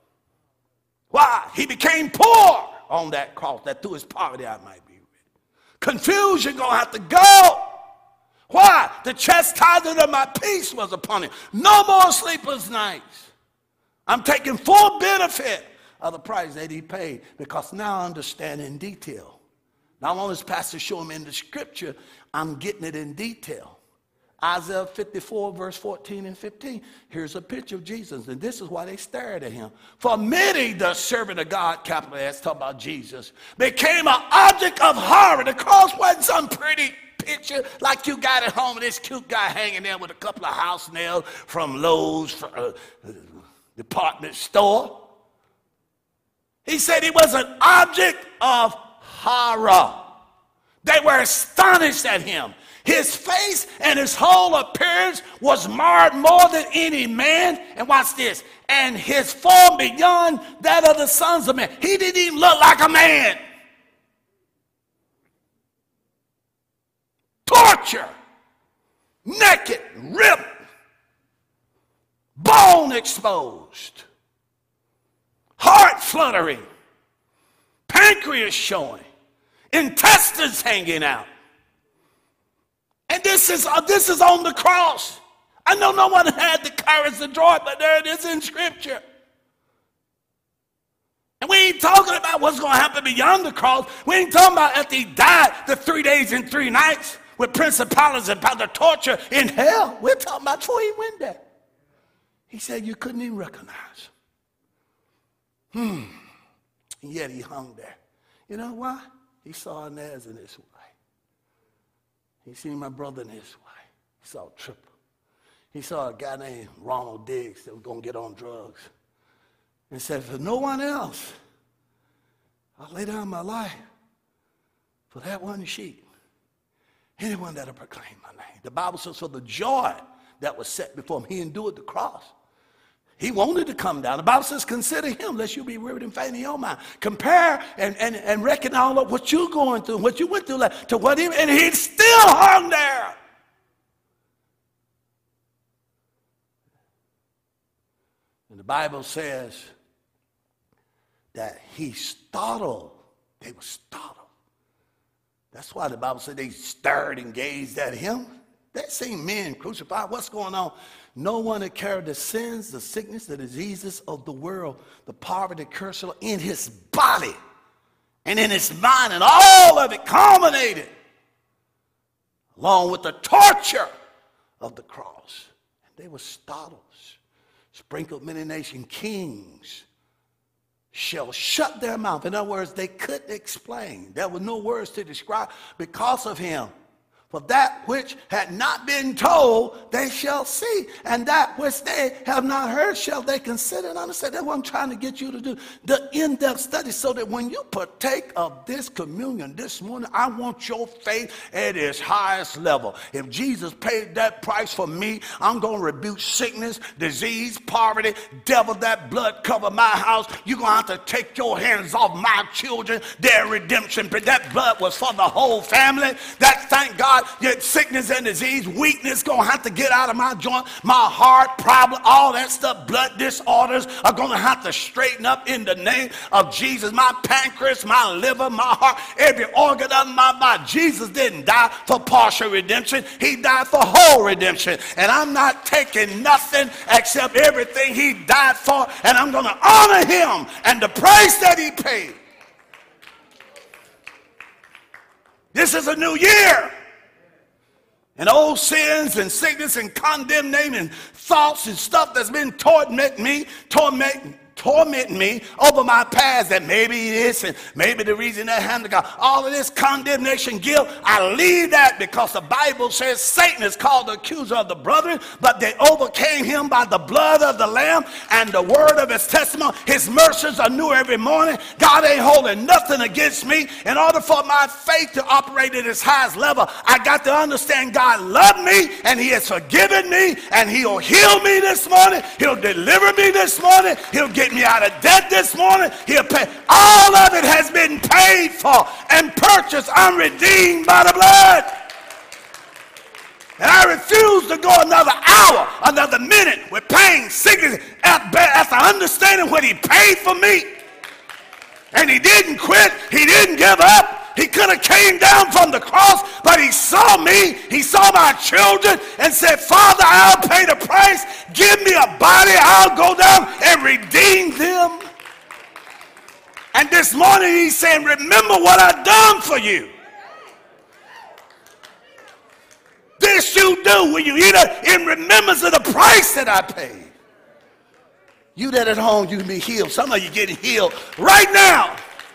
S2: Why? He became poor on that cross, that through his poverty I might be rich. Confusion going to have to go. Why? The chastisement of my peace was upon him. No more sleepless nights. I'm taking full benefit of the price that he paid, because now I understand in detail. Not only does Pastor show him in the scripture, I'm getting it in detail. Isaiah fifty-four, verse fourteen and fifteen. Here's a picture of Jesus, and this is why they stared at him. For many, the servant of God, capital S, talking about Jesus, became an object of horror. The cross wasn't some pretty picture like you got at home, this cute guy hanging there with a couple of house nails from Lowe's from, uh, department store. He said he was an object of horror. They were astonished at him. His face and his whole appearance was marred more than any man. And watch this. And his form beyond that of the sons of men. He didn't even look like a man. Torture. Naked. Ripped. Bone exposed. Heart fluttering. Pancreas showing. Intestines hanging out. And this is, uh, this is on the cross. I know no one had the courage to draw it, but there it is in Scripture. And we ain't talking about what's going to happen beyond the cross. We ain't talking about after he died the three days and three nights with principalities and about the torture in hell. We're talking about before he went there. He said you couldn't even recognize him. Hmm. And yet he hung there. You know why? He saw Inez and his wife. He seen my brother and his wife. He saw Triple. He saw a guy named Ronald Diggs that was going to get on drugs. And said, for no one else, I'll lay down my life for that one sheep. Anyone that'll proclaim my name. The Bible says for the joy that was set before him, he endured the cross. He wanted to come down. The Bible says, consider him, lest you be wearied and faint in your mind. Compare and, and, and reckon all of what you're going through, what you went through, like, to what he, and he still hung there. And the Bible says that he startled. They were startled. That's why the Bible said they stared and gazed at him. They seen men crucified. What's going on? No one had carried the sins, the sickness, the diseases of the world, the poverty, the curse in his body and in his mind, and all of it culminated along with the torture of the cross. And they were startled. Sprinkled many nation kings shall shut their mouth. In other words, they couldn't explain. There were no words to describe because of him. For that which had not been told, they shall see. And that which they have not heard, shall they consider and understand. That's what I'm trying to get you to do. The in-depth study, so that when you partake of this communion this morning, I want your faith at its highest level. If Jesus paid that price for me, I'm going to rebuke sickness, disease, poverty, devil, that blood cover my house. You're going to have to take your hands off my children, their redemption. But that blood was for the whole family. That, thank God, yet sickness and disease, weakness gonna have to get out of my joint, my heart problem, all that stuff, blood disorders are gonna have to straighten up in the name of Jesus. My pancreas, my liver, my heart, every organ of my body. Jesus didn't die for partial redemption. He died for whole redemption. And I'm not taking nothing except everything he died for, and I'm gonna honor him and the price that he paid. This is a new year. And old sins and sickness and condemnation and thoughts and stuff that's been tormenting me, tormenting, tormenting me over my past, that maybe this and maybe the reason that happened to God. All of this condemnation, guilt, I leave that because the Bible says Satan is called the accuser of the brethren, but they overcame him by the blood of the Lamb and the word of his testimony. His mercies are new every morning. God ain't holding nothing against me. In order for my faith to operate at its highest level, I got to understand God loved me and he has forgiven me, and he'll heal me this morning. He'll deliver me this morning. He'll get me out of debt this morning. He'll pay. All of it has been paid for and purchased. I'm redeemed by the blood. And I refuse to go another hour, another minute with pain, sickness, after understanding what he paid for me. And he didn't quit. He didn't give up. He could have came down from the cross, but he saw me, he saw my children, and said, Father, I'll pay the price. Give me a body, I'll go down and redeem them. And this morning he's saying, remember what I've done for you. This you do when you eat it in remembrance of the price that I paid. You that at home, you can be healed. Some of you getting healed right now.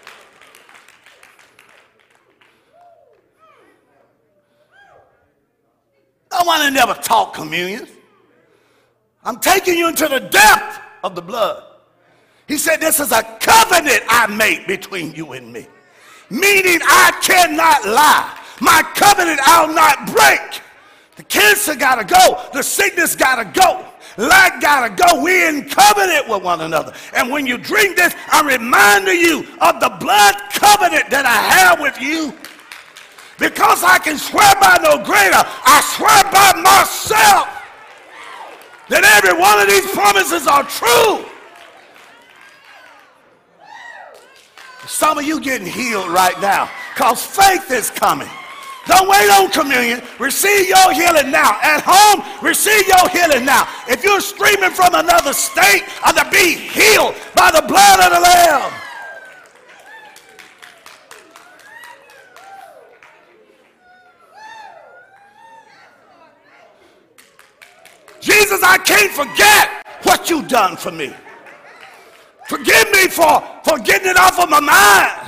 S2: I want to never talk communion. I'm taking you into the depth of the blood. He said, this is a covenant I make between you and me. Meaning I cannot lie. My covenant I'll not break. The cancer got to go. The sickness got to go. Lack got to go. We're in covenant with one another. And when you drink this, I'm reminding you of the blood covenant that I have with you. Because I can swear by no greater, I swear by myself that every one of these promises are true. Some of you getting healed right now because faith is coming. Don't wait on communion. Receive your healing now. At home, receive your healing now. If you're streaming from another state, or to be healed by the blood of the Lamb. Jesus, I can't forget what you've done for me. Forgive me for, for getting it off of my mind.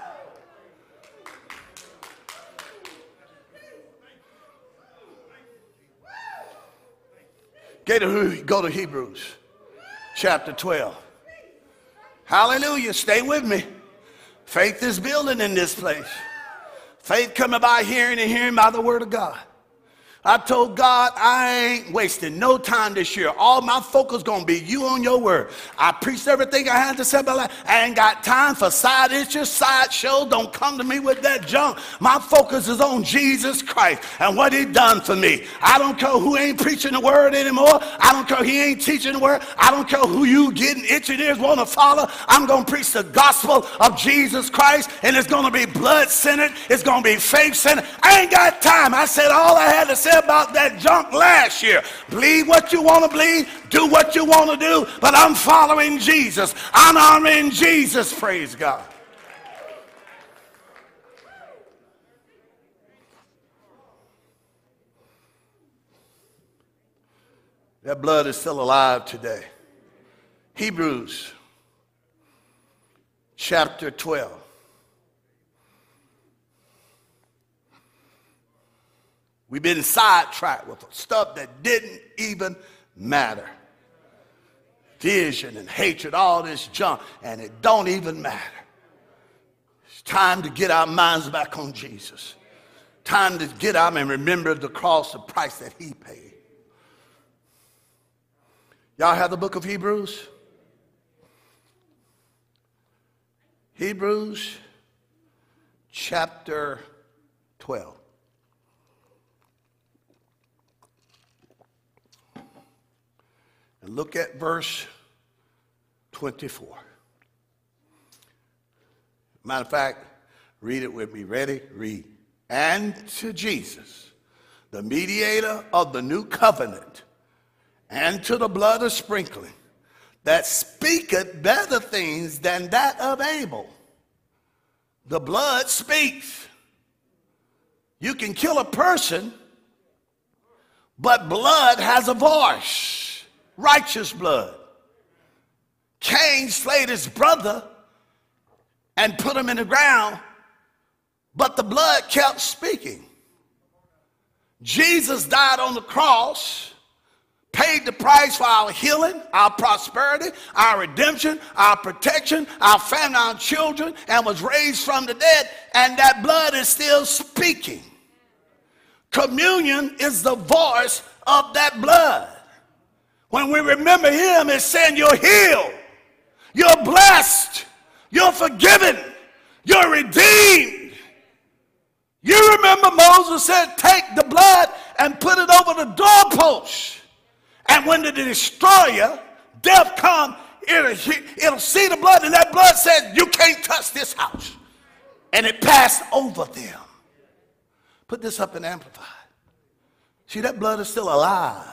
S2: Go to Hebrews chapter twelve. Hallelujah. Stay with me. Faith is building in this place. Faith coming by hearing and hearing by the word of God. I told God I ain't wasting no time this year. All my focus going to be you on your word. I preached everything I had to say about life. I ain't got time for side issues, side shows. Don't come to me with that junk. My focus is on Jesus Christ and what he done for me. I don't care who ain't preaching the word anymore. I don't care he ain't teaching the word. I don't care who you getting itching ears want to follow. I'm going to preach the gospel of Jesus Christ, and it's going to be blood-centered. It's going to be faith-centered. I ain't got time. I said all I had to say about that junk last year. Believe what you want to believe, do what you want to do, but I'm following Jesus. I'm honoring Jesus. Praise God. That blood is still alive today. Hebrews chapter twelve. We've been sidetracked with stuff that didn't even matter. Vision and hatred, all this junk, and it don't even matter. It's time to get our minds back on Jesus. Time to get out and remember the cross, the price that he paid. Y'all have the book of Hebrews? Hebrews chapter twelve. And look at verse twenty-four. Matter of fact, read it with me. Ready? Read. And to Jesus, the mediator of the new covenant, and to the blood of sprinkling, that speaketh better things than that of Abel. The blood speaks. You can kill a person, but blood has a voice. Righteous blood. Cain slayed his brother and put him in the ground, but the blood kept speaking. Jesus died on the cross, paid the price for our healing, our prosperity, our redemption, our protection, our family, our children, and was raised from the dead, and that blood is still speaking. Communion is the voice of that blood. When we remember him, it's saying you're healed, you're blessed, you're forgiven, you're redeemed. You remember Moses said, take the blood and put it over the doorpost. And when the destroyer, death come, it'll, it'll see the blood, and that blood says, you can't touch this house. and it passed over them. Put this up in Amplified. See, that blood is still alive.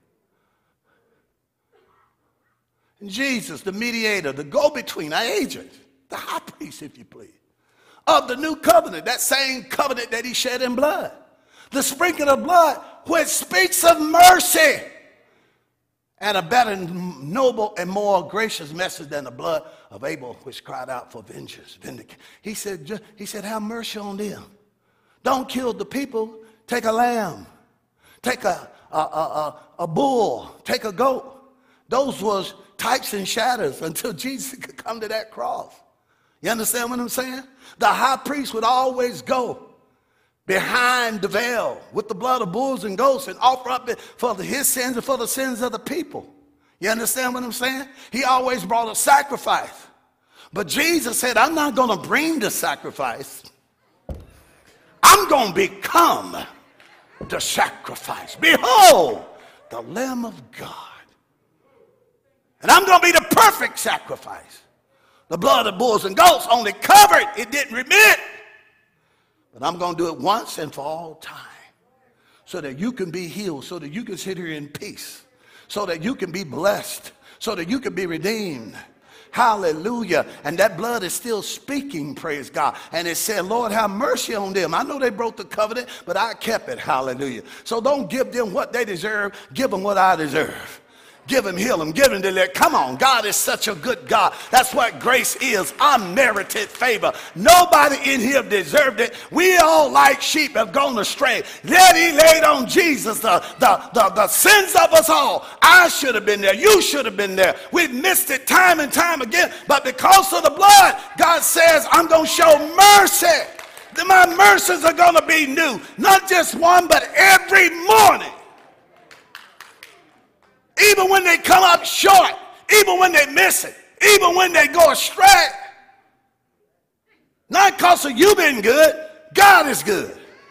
S2: And Jesus, the mediator, the go-between, our agent, the high priest, if you please, of the new covenant, that same covenant that he shed in blood. The sprinkling of blood, which speaks of mercy, and a better, noble, and more gracious message than the blood of Abel, which cried out for vengeance. He said, he said, have mercy on them. Don't kill the people. Take a lamb. Take a, a, a, a, a bull. Take a goat. Those was types and shadows until Jesus could come to that cross. You understand what I'm saying? The high priest would always go behind the veil with the blood of bulls and goats and offer up for his sins and for the sins of the people. You understand what I'm saying? He always brought a sacrifice. But Jesus said, I'm not going to bring the sacrifice. I'm going to become the sacrifice. Behold, the Lamb of God. And I'm going to be the perfect sacrifice. The blood of bulls and goats only covered, it didn't remit. But I'm going to do it once and for all time, so that you can be healed, so that you can sit here in peace, so that you can be blessed, so that you can be redeemed. Hallelujah. And that blood is still speaking, praise God. And it said, Lord, have mercy on them. I know they broke the covenant, but I kept it. Hallelujah. So don't give them what they deserve. Give them what I deserve. Give him, heal him, give him deliver. Come on, God is such a good God. That's what grace is, unmerited favor. Nobody in here deserved it. We all like sheep have gone astray. Yet he laid on Jesus the, the, the, the sins of us all. I should have been there. You should have been there. We've missed it time and time again. But because of the blood, God says, I'm going to show mercy. My mercies are going to be new. Not just one, but every morning. Even when they come up short, even when they miss it, even when they go astray. Not because of you being good, God is good.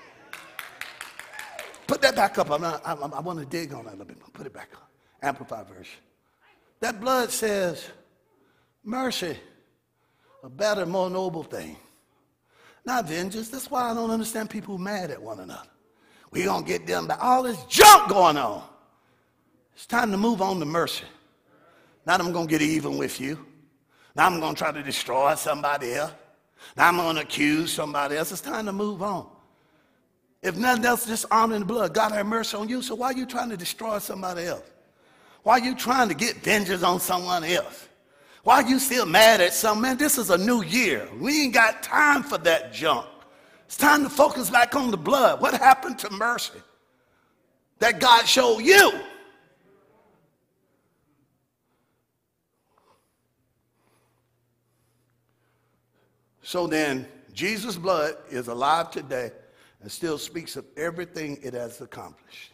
S2: Put that back up. I'm not, I, I want to dig on that a little bit. Put it back up. Amplified version. That blood says, mercy, a better, more noble thing. Not vengeance. That's why I don't understand people who are mad at one another. We're going to get them back. All this junk going on. It's time to move on to mercy. Now I'm going to get even with you. Now I'm going to try to destroy somebody else. Now I'm going to accuse somebody else. It's time to move on. If nothing else, just honoring the blood. God have mercy on you. So why are you trying to destroy somebody else? Why are you trying to get vengeance on someone else? Why are you still mad at some man? This is a new year. We ain't got time for that junk. It's time to focus back on the blood. What happened to mercy that God showed you? So then, Jesus' blood is alive today and still speaks of everything it has accomplished.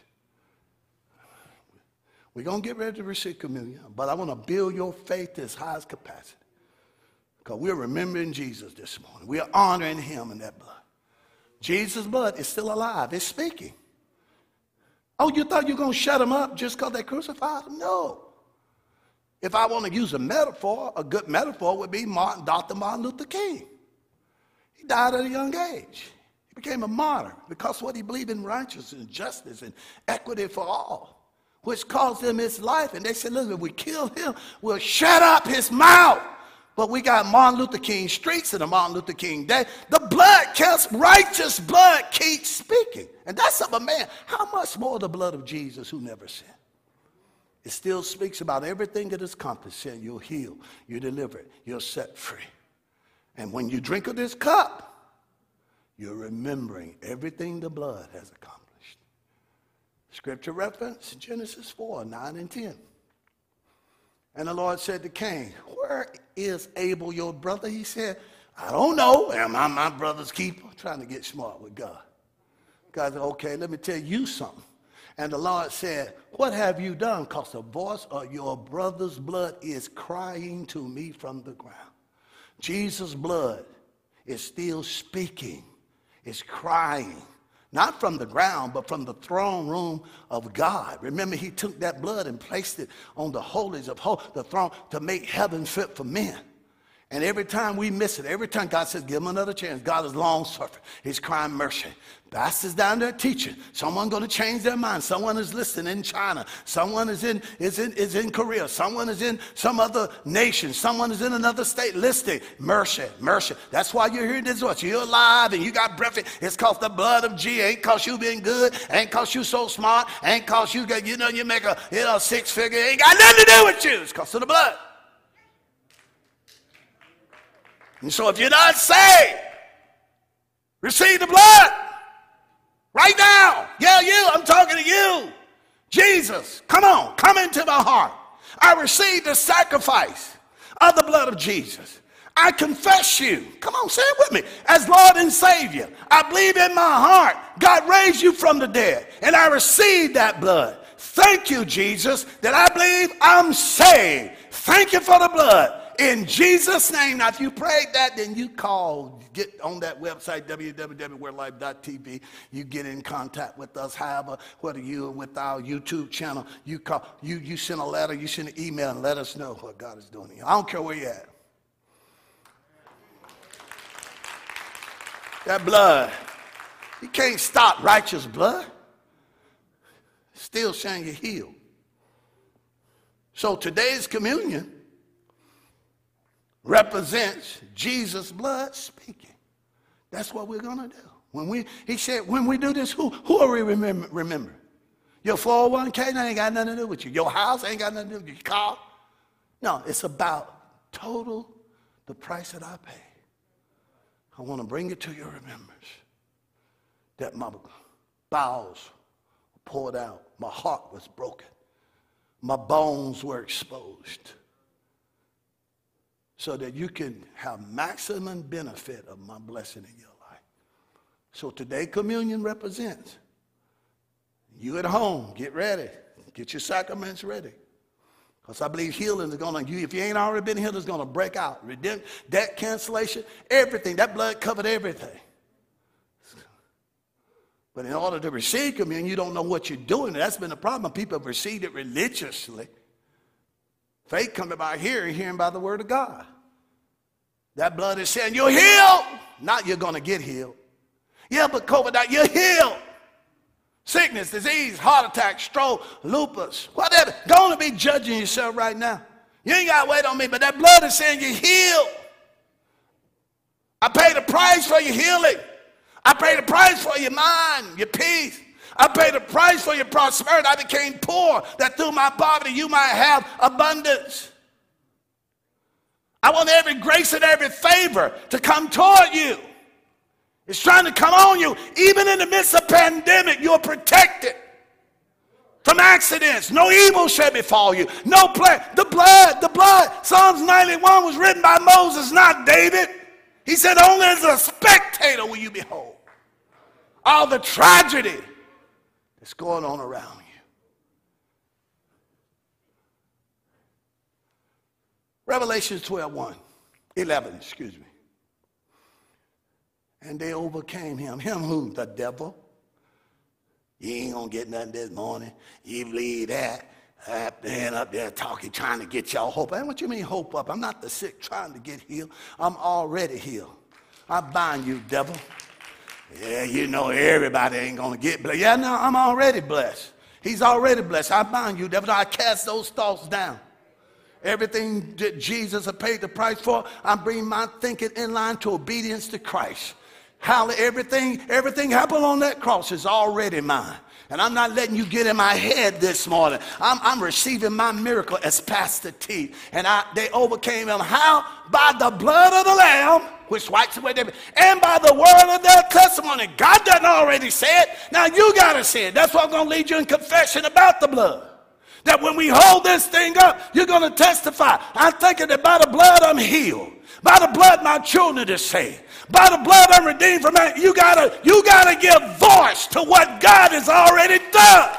S2: We're going to get ready to receive communion, but I want to build your faith to its highest capacity. Because we're remembering Jesus this morning. We are honoring him in that blood. Jesus' blood is still alive. It's speaking. Oh, you thought you were going to shut him up just because they crucified him? No. If I want to use a metaphor, a good metaphor would be Martin, Doctor Martin Luther King. He died at a young age. He became a martyr because of what he believed in righteousness and justice and equity for all, which cost him his life. And they said, look, if we kill him, we'll shut up his mouth. But we got Martin Luther King streets and the Martin Luther King day. The blood keeps, righteous blood keeps speaking. And that's of a man. How much more the blood of Jesus who never sinned? It still speaks about everything that is accomplished. Saying you'll heal, you're delivered, you're set free. And when you drink of this cup, you're remembering everything the blood has accomplished. Scripture reference, Genesis four, nine and ten. And the Lord said to Cain, where is Abel, your brother? He said, I don't know. Am I my brother's keeper? I'm trying to get smart with God. God said, okay, let me tell you something. And the Lord said, what have you done? Because the voice of your brother's blood is crying to me from the ground. Jesus' blood is still speaking, is crying, not from the ground, but from the throne room of God. Remember, he took that blood and placed it on the holies of holies, the throne, to make heaven fit for men. And every time we miss it, every time God says, give him another chance. God is long suffering. He's crying mercy. Pastors down there teaching. Someone going to change their mind. Someone is listening in China. Someone is in, is, in, is in Korea. Someone is in some other nation. Someone is in another state listening. Mercy, mercy. That's why you're hearing this voice. You're alive and you got breath. It's cause the blood of Jesus. Ain't cause you being good. Ain't cause you so smart. Ain't cause you got, you know, you make a, you know, six figure. Ain't got nothing to do with you. It's cause of the blood. And so if you're not saved, receive the blood right now. Yeah, you, I'm talking to you. Jesus, come on, come into my heart. I receive the sacrifice of the blood of Jesus. I confess you, come on, say it with me, as Lord and Savior. I believe in my heart God raised you from the dead, and I receive that blood. Thank you, Jesus, that I believe I'm saved. Thank you for the blood. In Jesus' name. Now, if you prayed that, then you call, get on that website, w w w dot word life dot t v. You get in contact with us, however, whether you're with our YouTube channel, you call, you, you send a letter, you send an email, and let us know what God is doing here. I don't care where you're at. That blood, you can't stop righteous blood. Still saying you're healed. So today's communion represents Jesus' blood speaking. That's what we're going to do. When we, he said, when we do this, who, who are we remember, remember? Your four oh one k, that ain't got nothing to do with you. Your house ain't got nothing to do with your car. No, it's about total, the price that I paid. I want to bring it to your remembrance that my bowels were poured out. My heart was broken. My bones were exposed, so that you can have maximum benefit of my blessing in your life. So today communion represents you at home. Get ready. Get your sacraments ready. Because I believe healing is going to, you, if you ain't already been healed, it's going to break out. Redemption, debt cancellation, everything. That blood covered everything. But in order to receive communion, you don't know what you're doing. That's been the problem. People have received it religiously. Faith coming by hearing, hearing by the word of God. That blood is saying, you're healed. Not you're going to get healed. Yeah, but COVID, you're healed. Sickness, disease, heart attack, stroke, lupus, whatever. Going to be judging yourself right now. You ain't got to wait on me, but that blood is saying you're healed. I paid the price for your healing. I paid the price for your mind, your peace. I paid the price for your prosperity. I became poor that through my poverty you might have abundance. I want every grace and every favor to come toward you. It's trying to come on you. Even in the midst of pandemic, you're protected from accidents. No evil shall befall you. No plague. The blood, the blood. Psalms ninety-one was written by Moses, not David. He said, only as a spectator will you behold all the tragedy that's going on around you. Revelation twelve, one, eleven, excuse me. And they overcame him. Him who? The devil. You ain't going to get nothing this morning. You believe that. Up there, up there talking, trying to get y'all hope. And what you mean hope up? I'm not the sick trying to get healed. I'm already healed. I bind you, devil. Yeah, you know everybody ain't going to get blessed. Yeah, no, I'm already blessed. He's already blessed. I bind you, devil. I cast those thoughts down. Everything that Jesus had paid the price for, I bring my thinking in line to obedience to Christ. How everything, everything happened on that cross is already mine. And I'm not letting you get in my head this morning. I'm, I'm receiving my miracle as Pastor T. And I, they overcame him. How? By the blood of the Lamb, which wipes away their, and by the word of their testimony. God doesn't already say it. Now you got to say it. That's why I'm going to lead you in confession about the blood. That when we hold this thing up, you're going to testify. I'm thinking that by the blood I'm healed. By the blood my children are saved. By the blood I'm redeemed from that. You gotta, you gotta give voice to what God has already done.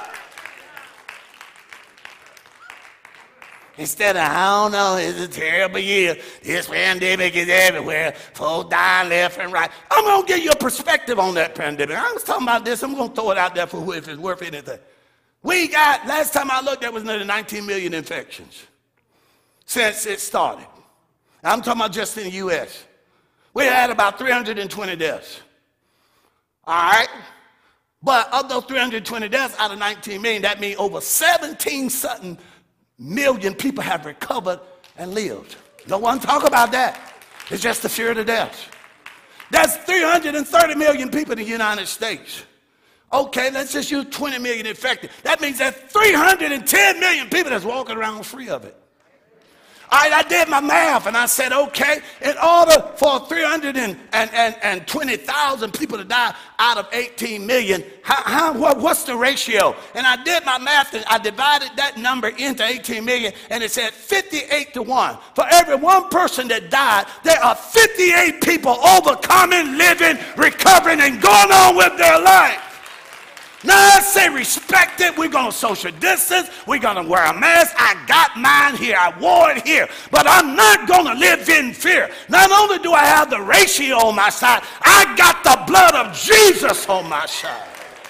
S2: Instead of, I don't know, it's a terrible year. This pandemic is everywhere. Folks dying left and right. I'm going to give you a perspective on that pandemic. I was talking about this. I'm going to throw it out there for if it's worth anything. We got, last time I looked, there was nearly nineteen million infections since it started. I'm talking about just in the U S We had about three hundred twenty deaths. All right? But of those three hundred twenty deaths out of nineteen million, that means over seventeen something million people have recovered and lived. No one talk about that. It's just the fear of the death. That's three hundred thirty million people in the United States. Okay, let's just use twenty million infected. That means there's three hundred ten million people that's walking around free of it. All right, I did my math and I said, okay, in order for three hundred twenty thousand people to die out of eighteen million, how, how, what, what's the ratio? And I did my math and I divided that number into eighteen million and it said fifty-eight to one. For every one person that died, there are fifty-eight people overcoming, living, recovering, and going on with their life. Now I say respect it. We're going to social distance. We're going to wear a mask. I got mine here. I wore it here. But I'm not going to live in fear. Not only do I have the ratio on my side, I got the blood of Jesus on my side.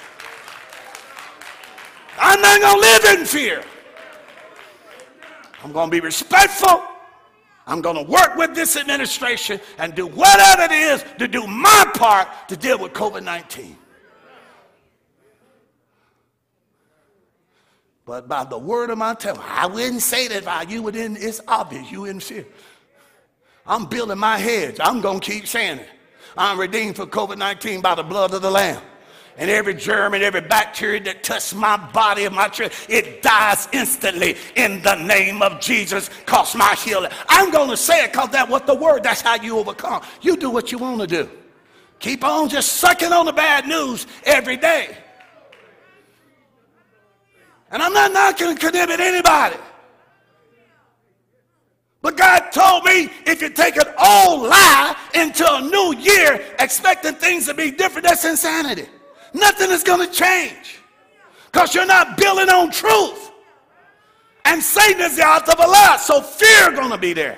S2: I'm not going to live in fear. I'm going to be respectful. I'm going to work with this administration and do whatever it is to do my part to deal with COVID nineteen. But by the word of my tongue, I wouldn't say that by you within, it's obvious you in fear. I'm building my hedge. I'm going to keep saying it. I'm redeemed for COVID nineteen by the blood of the Lamb. And every germ and every bacteria that touched my body and my children, it dies instantly in the name of Jesus, cause my healing. I'm going to say it because that's what the word, that's how you overcome. You do what you want to do. Keep on just sucking on the bad news every day. And I'm not knocking and condemning anybody. But God told me if you take an old lie into a new year expecting things to be different, that's insanity. Nothing is going to change because you're not building on truth. And Satan is the author of a lie, so fear is going to be there.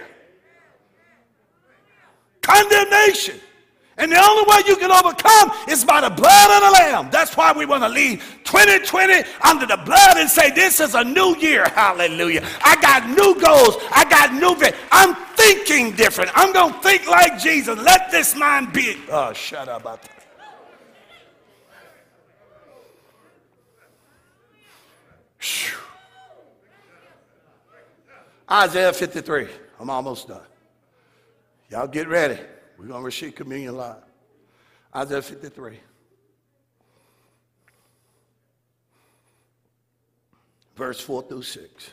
S2: Condemnation. And the only way you can overcome is by the blood of the Lamb. That's why we want to leave twenty twenty under the blood and say this is a new year. Hallelujah. I got new goals. I got new vision. I'm thinking different. I'm going to think like Jesus. Let this mind be. Oh, shut up about that. Isaiah fifty-three. I'm almost done. Y'all get ready. We're going to receive communion live. Isaiah fifty-three. Verse four through six.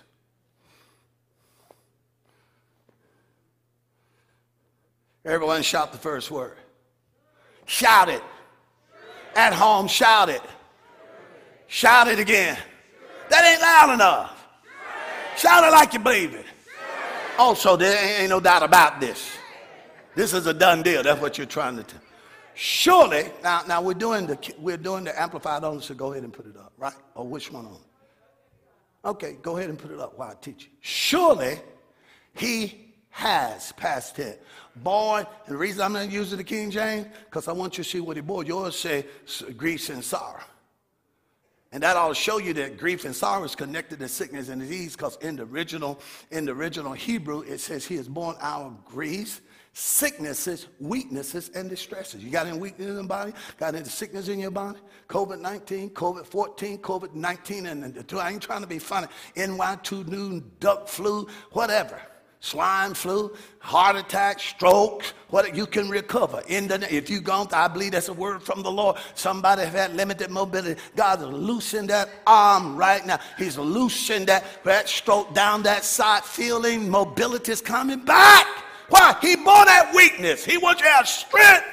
S2: Everyone shout the first word. Shout it. At home, shout it. Shout it again. That ain't loud enough. Shout it like you believe it. Also, there ain't no doubt about this. This is a done deal. That's what you're trying to do. Surely, now, now we're doing the we're doing the amplified only, so go ahead and put it up, right? Or which one on? Okay, go ahead and put it up while I teach you. Surely, he has past tense. Born, and the reason I'm not using the King James, because I want you to see what he bore. Yours say grief and sorrow. And that ought to show you that grief and sorrow is connected to sickness and disease, because in the original, in the original Hebrew, it says he has borne our griefs, sicknesses, weaknesses, and distresses. You got any weakness in the body? Got any sickness in your body? COVID nineteen, COVID fourteen, COVID nineteen, and the, I ain't trying to be funny. N Y two new duck flu, whatever. Swine flu, heart attack, strokes, what you can recover. In the, if you gone, I believe that's a word from the Lord. Somebody have had limited mobility. God is loosening that arm right now. He's loosening that, that stroke down that side, feeling mobility is coming back. Why? He bore that weakness. He wants you to have strength.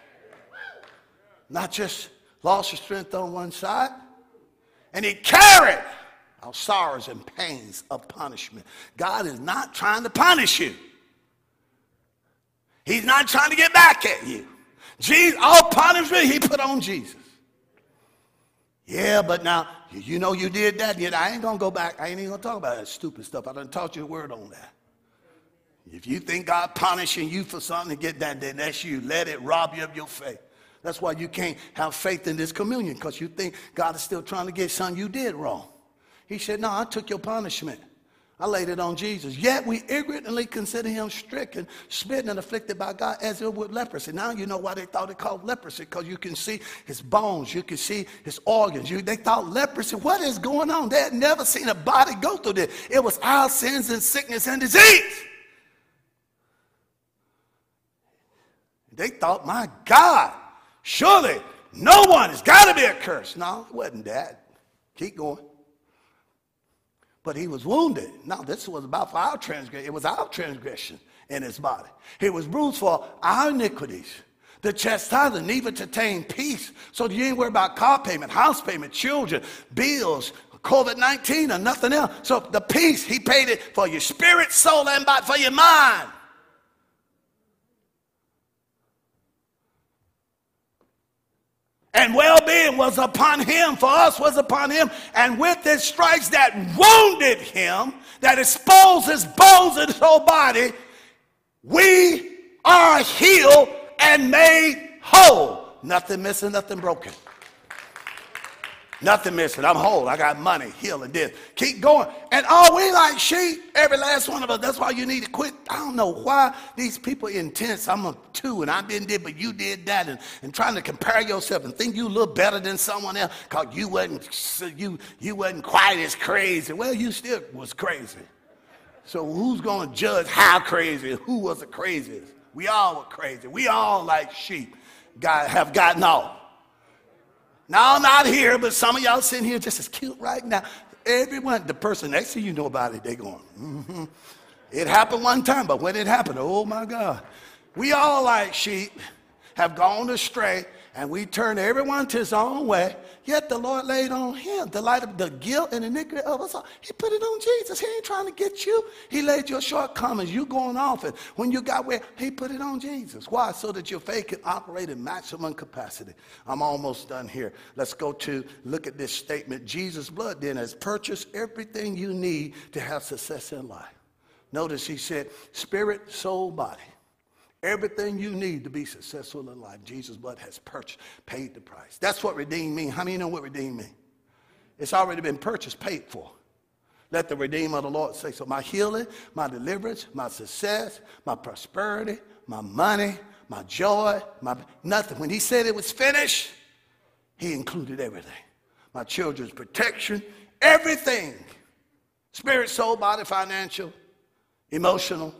S2: Not just loss of strength on one side. And he carried our sorrows and pains of punishment. God is not trying to punish you. He's not trying to get back at you. Jesus, all punishment he put on Jesus. Yeah, but now, you know you did that. Yet I ain't going to go back. I ain't even going to talk about that stupid stuff. I done taught you a word on that. If you think God punishing you for something to get that, then that's you. Let it rob you of your faith. That's why you can't have faith in this communion, because you think God is still trying to get something you did wrong. He said, no, I took your punishment. I laid it on Jesus. Yet we ignorantly consider him stricken, smitten, and afflicted by God as if with leprosy. Now you know why they thought it called leprosy, because you can see his bones, you can see his organs. You, they thought leprosy, what is going on? They had never seen a body go through this. It was our sins and sickness and disease. They thought, my God, surely no one has got to be accursed. No, it wasn't that. Keep going. But he was wounded. Now, this was about for our transgression. It was our transgression in his body. He was bruised for our iniquities. The chastisement, even to attain peace. So you ain't worried about car payment, house payment, children, bills, COVID nineteen, or nothing else. So the peace, he paid it for your spirit, soul, and body, for your mind. And well-being was upon him, for us was upon him. And with his stripes that wounded him, that exposed his bones and his whole body, we are healed and made whole. Nothing missing, nothing broken. Nothing missing. I'm whole. I got money, healing this. Keep going. And are we like sheep? Every last one of us. That's why you need to quit. I don't know why these people intense. I'm a two and I didn't did, but you did that. And, and trying to compare yourself and think you look better than someone else because you wasn't, you, you wasn't quite as crazy. Well, you still was crazy. So who's going to judge how crazy and who was the craziest? We all were crazy. We all like sheep got, have gotten off. Now, not here, but some of y'all sitting here just as cute right now. Everyone, the person next to you know about it, they going, mm-hmm. It happened one time, but when it happened, oh my God. We all like sheep have gone astray, and we turn everyone to his own way, yet the Lord laid on him the light of the guilt and iniquity of us all. He put it on Jesus. He ain't trying to get you. He laid your shortcomings, you going off, and when you got where, he put it on Jesus. Why? So that your faith can operate in maximum capacity. I'm almost done here. Let's go to, look at this statement. Jesus' blood then has purchased everything you need to have success in life. Notice he said, spirit, soul, body. Everything you need to be successful in life, Jesus' blood has purchased, paid the price. That's what redeemed means. How many know what redeemed means? It's already been purchased, paid for. Let the Redeemer of the Lord say so. My healing, my deliverance, my success, my prosperity, my money, my joy, my nothing. When he said it was finished, he included everything. My children's protection, everything. Spirit, soul, body, financial, emotional.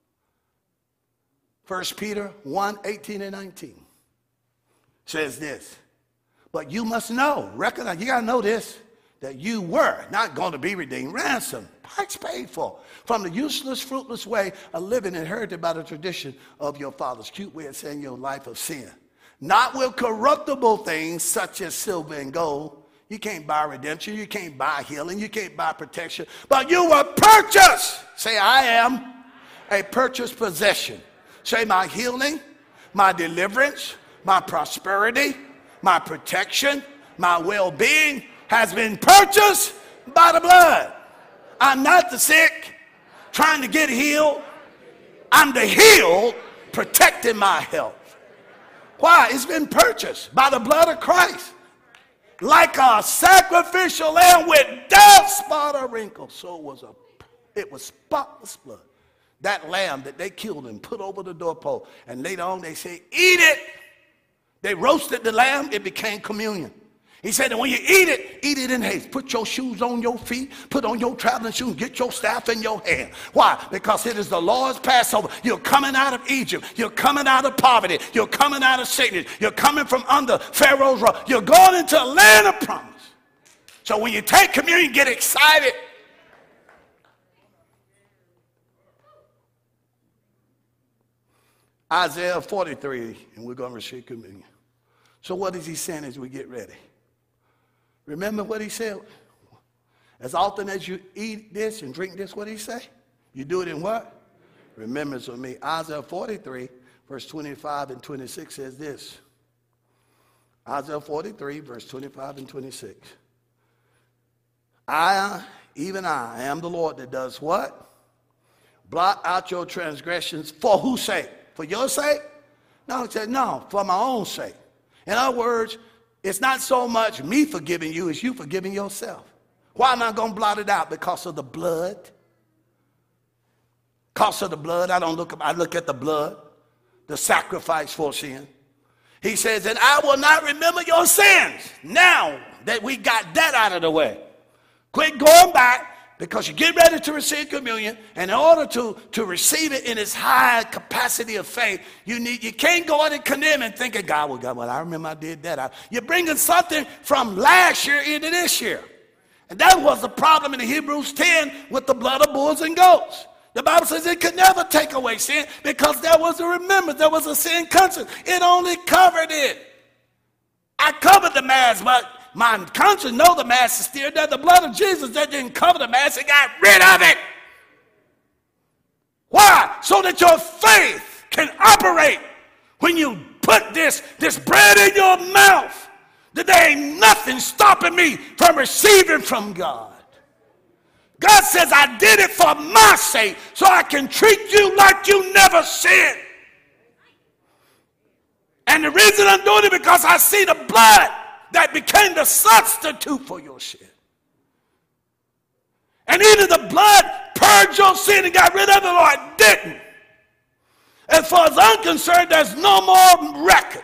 S2: First Peter one, eighteen and nineteen says this. But you must know, recognize, you got to know this, that you were not going to be redeemed. Ransom, price paid for, from the useless, fruitless way of living inherited by the tradition of your fathers. Cute way of saying your life of sin. Not with corruptible things such as silver and gold. You can't buy redemption. You can't buy healing. You can't buy protection. But you were purchased. Say, I am a purchased possession. Say, my healing, my deliverance, my prosperity, my protection, my well-being has been purchased by the blood. I'm not the sick trying to get healed. I'm the healed protecting my health. Why? It's been purchased by the blood of Christ. Like a sacrificial lamb without spot or wrinkle. So it was a, it was spotless blood. That lamb that they killed and put over the doorpost. And later on they say, eat it. They roasted the lamb, it became communion. He said that when you eat it, eat it in haste. Put your shoes on your feet, put on your traveling shoes, get your staff in your hand. Why? Because it is the Lord's Passover. You're coming out of Egypt. You're coming out of poverty. You're coming out of sickness. You're coming from under Pharaoh's rule. You're going into a land of promise. So when you take communion, get excited. Isaiah forty-three, and we're going to receive communion. So what is he saying as we get ready? Remember what he said? As often as you eat this and drink this, what did he say? You do it in what? Remembrance of me. Isaiah forty-three, verse twenty-five and twenty-six says this. Isaiah forty-three, verse twenty-five and twenty-six. I, even I, am the Lord that does what? Blot out your transgressions for whose sake? For your sake? No, he said, no, for my own sake. In other words, it's not so much me forgiving you as you forgiving yourself. Why am I going to blot it out? Because of the blood. Cost of the blood, I don't look, I look at the blood, the sacrifice for sin. He says, and I will not remember your sins. Now that we got that out of the way, quit going back, because you get ready to receive communion, and in order to, to receive it in its high capacity of faith, you need you can't go in and condemn and thinking, God, well, God, well, I remember I did that. I, you're bringing something from last year into this year. And that was the problem in Hebrews ten with the blood of bulls and goats. The Bible says it could never take away sin because there was a remembrance, there was a sin conscience. It only covered it. I covered the mass, but my conscience know the mass is still there. The blood of Jesus, that didn't cover the mass, it got rid of it. Why? So that your faith can operate when you put this, this bread in your mouth, that there ain't nothing stopping me from receiving from God. God says, I did it for my sake, so I can treat you like you never sinned. And the reason I'm doing it because I see the blood that became the substitute for your sin. And either the blood purged your sin and got rid of it, or it didn't. As far as I'm concerned, there's no more record.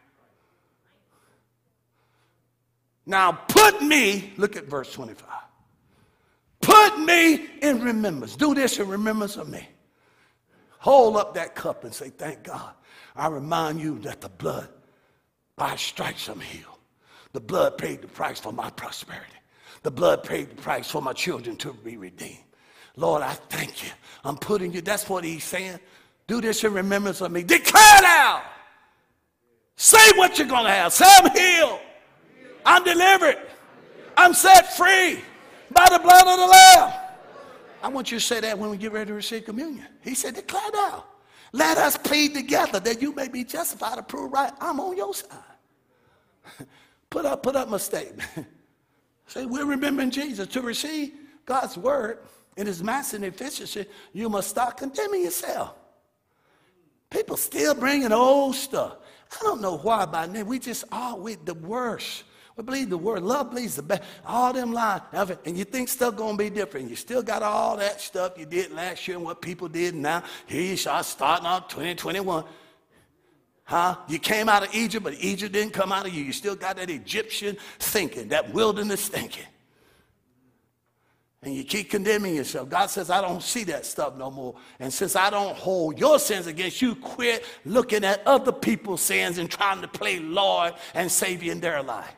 S2: Now put me, look at verse twenty-five. Put me in remembrance. Do this in remembrance of me. Hold up that cup and say, thank God. I remind you that the blood, by stripes I'm healed. The blood paid the price for my prosperity. The blood paid the price for my children to be redeemed. Lord, I thank you. I'm putting you, that's what he's saying. Do this in remembrance of me. Declare it out. Say what you're going to have. Say I'm healed. I'm delivered. I'm set free by the blood of the Lamb. I want you to say that when we get ready to receive communion. He said, declare it out. Let us plead together that you may be justified, approved, right. I'm on your side. Put up, put up my statement. Say, we're remembering Jesus. To receive God's word in his massive efficiency, you must stop condemning yourself. People still bringing old stuff. I don't know why by now. We just all with the worst. We believe the word. Love believes the best. All them lies. And you think stuff going to be different. You still got all that stuff you did last year and what people did now. Here you start starting out twenty twenty-one. Huh? You came out of Egypt, but Egypt didn't come out of you. You still got that Egyptian thinking, that wilderness thinking. And you keep condemning yourself. God says, I don't see that stuff no more. And since I don't hold your sins against you, quit looking at other people's sins and trying to play Lord and Savior in their life.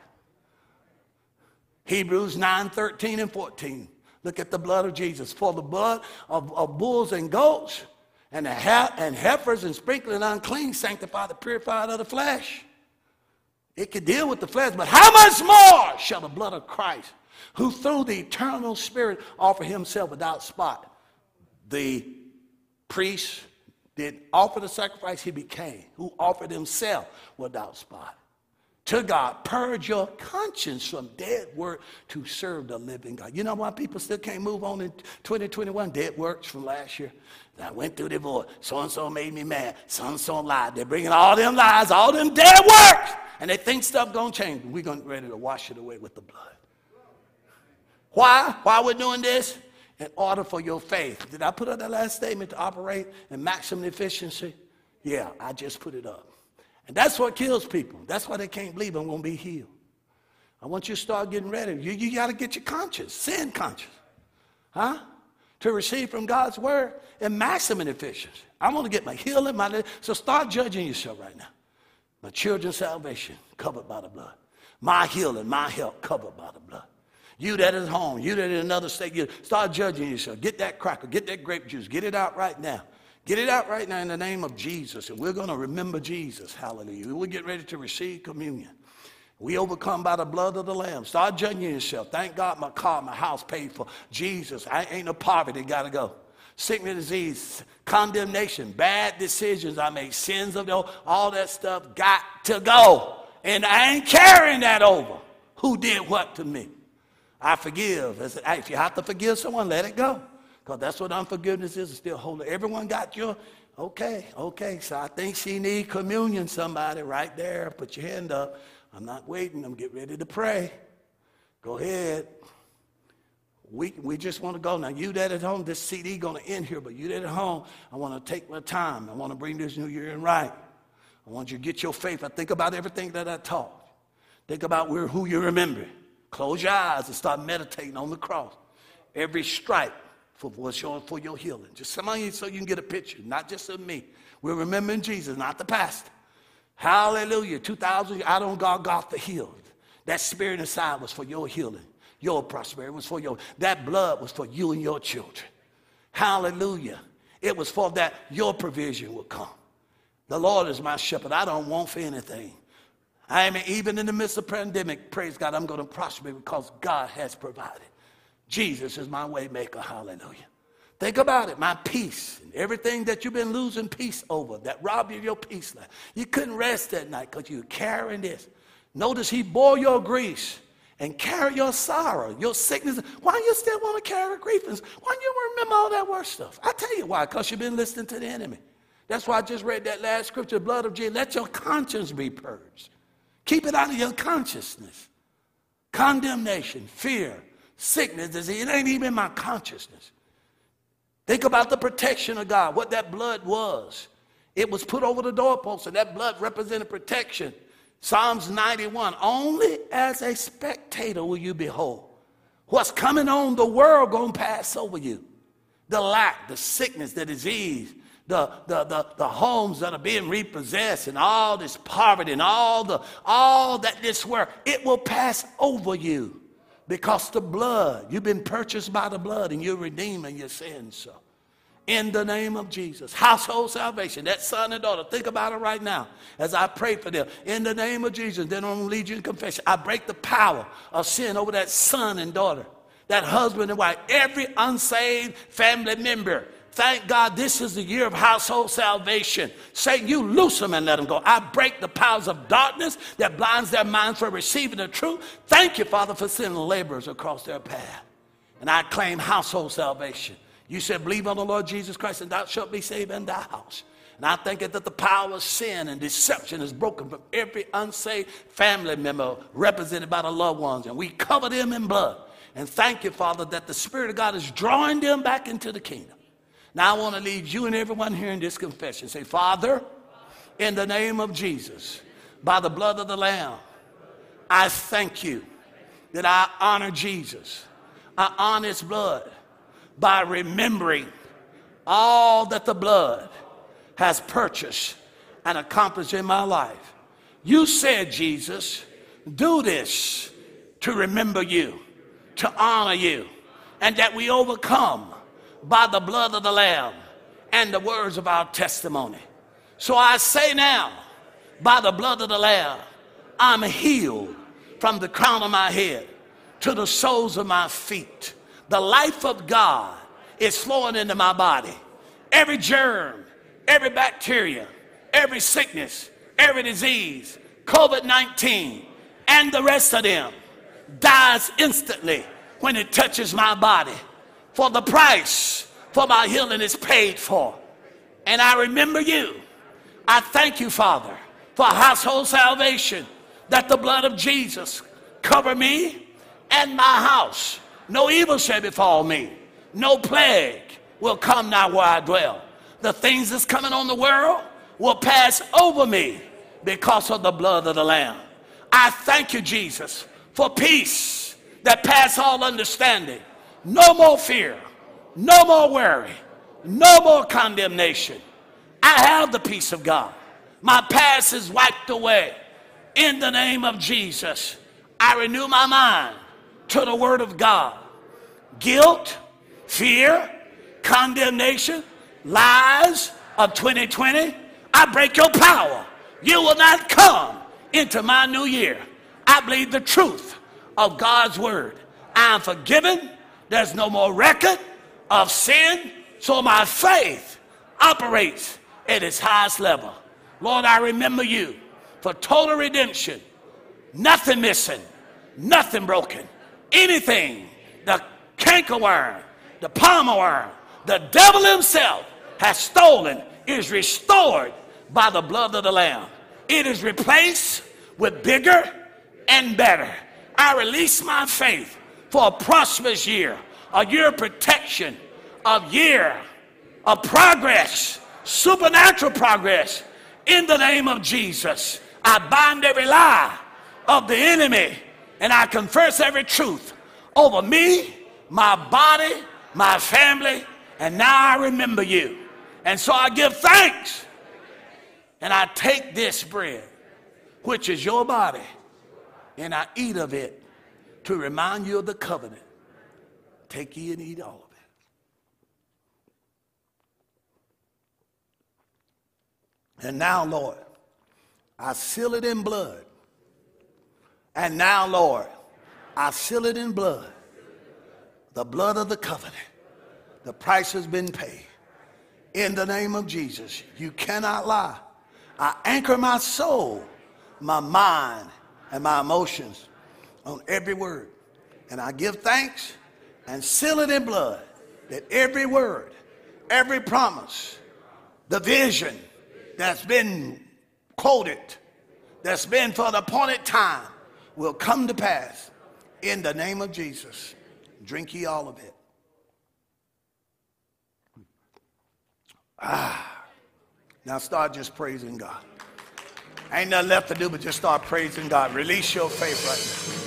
S2: Hebrews nine, thirteen and fourteen. Look at the blood of Jesus. For the blood of, of bulls and goats and the he- and heifers and sprinkling unclean sanctify the purified of the flesh. It can deal with the flesh, but how much more shall the blood of Christ, who through the eternal Spirit offer himself without spot? The priest did offer the sacrifice he became, who offered himself without spot. To God, purge your conscience from dead work to serve the living God. You know why people still can't move on in twenty twenty-one? Dead works from last year. I went through divorce. So-and-so made me mad. So-and-so lied. They're bringing all them lies, all them dead works. And they think stuff going to change. We're going to ready to wash it away with the blood. Why? Why we're doing this? In order for your faith. Did I put up that last statement to operate in maximum efficiency? Yeah, I just put it up. And that's what kills people. That's why they can't believe I'm going to be healed. I want you to start getting ready. You, you got to get your conscience, sin conscious, huh? To receive from God's word in maximum efficiency. I want to get my healing, my so start judging yourself right now. My children's salvation covered by the blood. My healing, my health covered by the blood. You that is home, you that in another state, you start judging yourself. Get that cracker, get that grape juice, get it out right now. Get it out right now in the name of Jesus, and we're going to remember Jesus. Hallelujah. We'll get ready to receive communion. We overcome by the blood of the Lamb. Start judging yourself. Thank God my car, my house paid for. Jesus, I ain't no poverty, got to go. Sickness, disease, condemnation, bad decisions I made, sins of the, all that stuff got to go. And I ain't carrying that over. Who did what to me? I forgive. If you have to forgive someone, let it go. Because that's what unforgiveness is, still holding. Everyone got your, okay, okay. So I think she need communion, somebody right there. Put your hand up. I'm not waiting. I'm getting ready to pray. Go ahead. We, we just want to go. Now, you that at home, this C D going to end here, but you that at home, I want to take my time. I want to bring this new year in right. I want you to get your faith. I think about everything that I taught. Think about where, who you remember. Close your eyes and start meditating on the cross. Every stripe for, what's your, for your healing. Just some of you so you can get a picture, not just of me. We're remembering Jesus, not the pastor. Hallelujah. two thousand, I don't Golgotha healed. That spirit inside was for your healing. Your prosperity was for your, that blood was for you and your children. Hallelujah. It was for that your provision would come. The Lord is my shepherd. I don't want for anything. I mean, even in the midst of pandemic, praise God, I'm going to prosper because God has provided. Jesus is my way maker. Hallelujah. Think about it. My peace and everything that you've been losing peace over, that robbed you of your peace life. You couldn't rest that night because you were carrying this. Notice he bore your griefs and carry your sorrow, your sickness. Why you still want to carry grief? Why you remember all that worse stuff? I tell you why, because you've been listening to the enemy. That's why I just read that last scripture, blood of Jesus. Let your conscience be purged. Keep it out of your consciousness. Condemnation, fear, sickness, disease, it ain't even my consciousness. Think about the protection of God, what that blood was. It was put over the doorpost, and that blood represented protection. Psalms ninety-one, only as a spectator will you behold. What's coming on, the world going to pass over you. The lack, the sickness, the disease, the, the, the, the homes that are being repossessed, and all this poverty, and all, the, all that this world, it will pass over you. Because the blood, you've been purchased by the blood, and you're redeemed and you're saying so. In the name of Jesus. Household salvation. That son and daughter, think about it right now as I pray for them. In the name of Jesus, then I'm going to lead you in confession. I break the power of sin over that son and daughter, that husband and wife, every unsaved family member. Thank God this is the year of household salvation. Satan, you loose them and let them go. I break the powers of darkness that blinds their minds from receiving the truth. Thank you, Father, for sending laborers across their path. And I claim household salvation. You said, believe on the Lord Jesus Christ and thou shalt be saved in thy house. And I think that the power of sin and deception is broken from every unsaved family member represented by the loved ones. And we cover them in blood. And thank you, Father, that the Spirit of God is drawing them back into the kingdom. Now I want to lead you and everyone here in this confession. Say, Father, in the name of Jesus, by the blood of the Lamb, I thank you that I honor Jesus. I honor his blood by remembering all that the blood has purchased and accomplished in my life. You said, Jesus, do this to remember you, to honor you, and that we overcome by the blood of the Lamb and the words of our testimony. So I say now, by the blood of the Lamb, I'm healed from the crown of my head to the soles of my feet. The life of God is flowing into my body. Every germ, every bacteria, every sickness, every disease, COVID nineteen, and the rest of them dies instantly when it touches my body. For the price for my healing is paid for. And I remember you. I thank you, Father, for household salvation, that the blood of Jesus cover me and my house. No evil shall befall me. No plague will come nigh where I dwell. The things that's coming on the world will pass over me because of the blood of the Lamb. I thank you, Jesus, for peace that pass all understanding. No more fear, no more worry, no more condemnation. I have the peace of God. My past is wiped away. In the name of Jesus, I renew my mind to the word of God. Guilt, fear, condemnation, lies of twenty twenty, I break your power. You will not come into my new year. I believe the truth of God's word. I am forgiven. There's no more record of sin. So my faith operates at its highest level. Lord, I remember you for total redemption. Nothing missing, nothing broken. Anything the cankerworm, the palmer worm, the devil himself has stolen is restored by the blood of the Lamb. It is replaced with bigger and better. I release my faith for a prosperous year, a year of protection, a year of progress, supernatural progress. In the name of Jesus, I bind every lie of the enemy, and I confess every truth over me, my body, my family, and now I remember you. And so I give thanks, and I take this bread, which is your body, and I eat of it to remind you of the covenant. Take ye and eat all of it. And now, Lord, I seal it in blood. And now, Lord, I seal it in blood. The blood of the covenant. The price has been paid. In the name of Jesus, you cannot lie. I anchor my soul, my mind, and my emotions on every word. And I give thanks and seal it in blood that every word, every promise, the vision that's been quoted, that's been for the appointed time, will come to pass in the name of Jesus. Drink ye all of it. Ah. Now start just praising God. Ain't nothing left to do but just start praising God. Release your faith right now.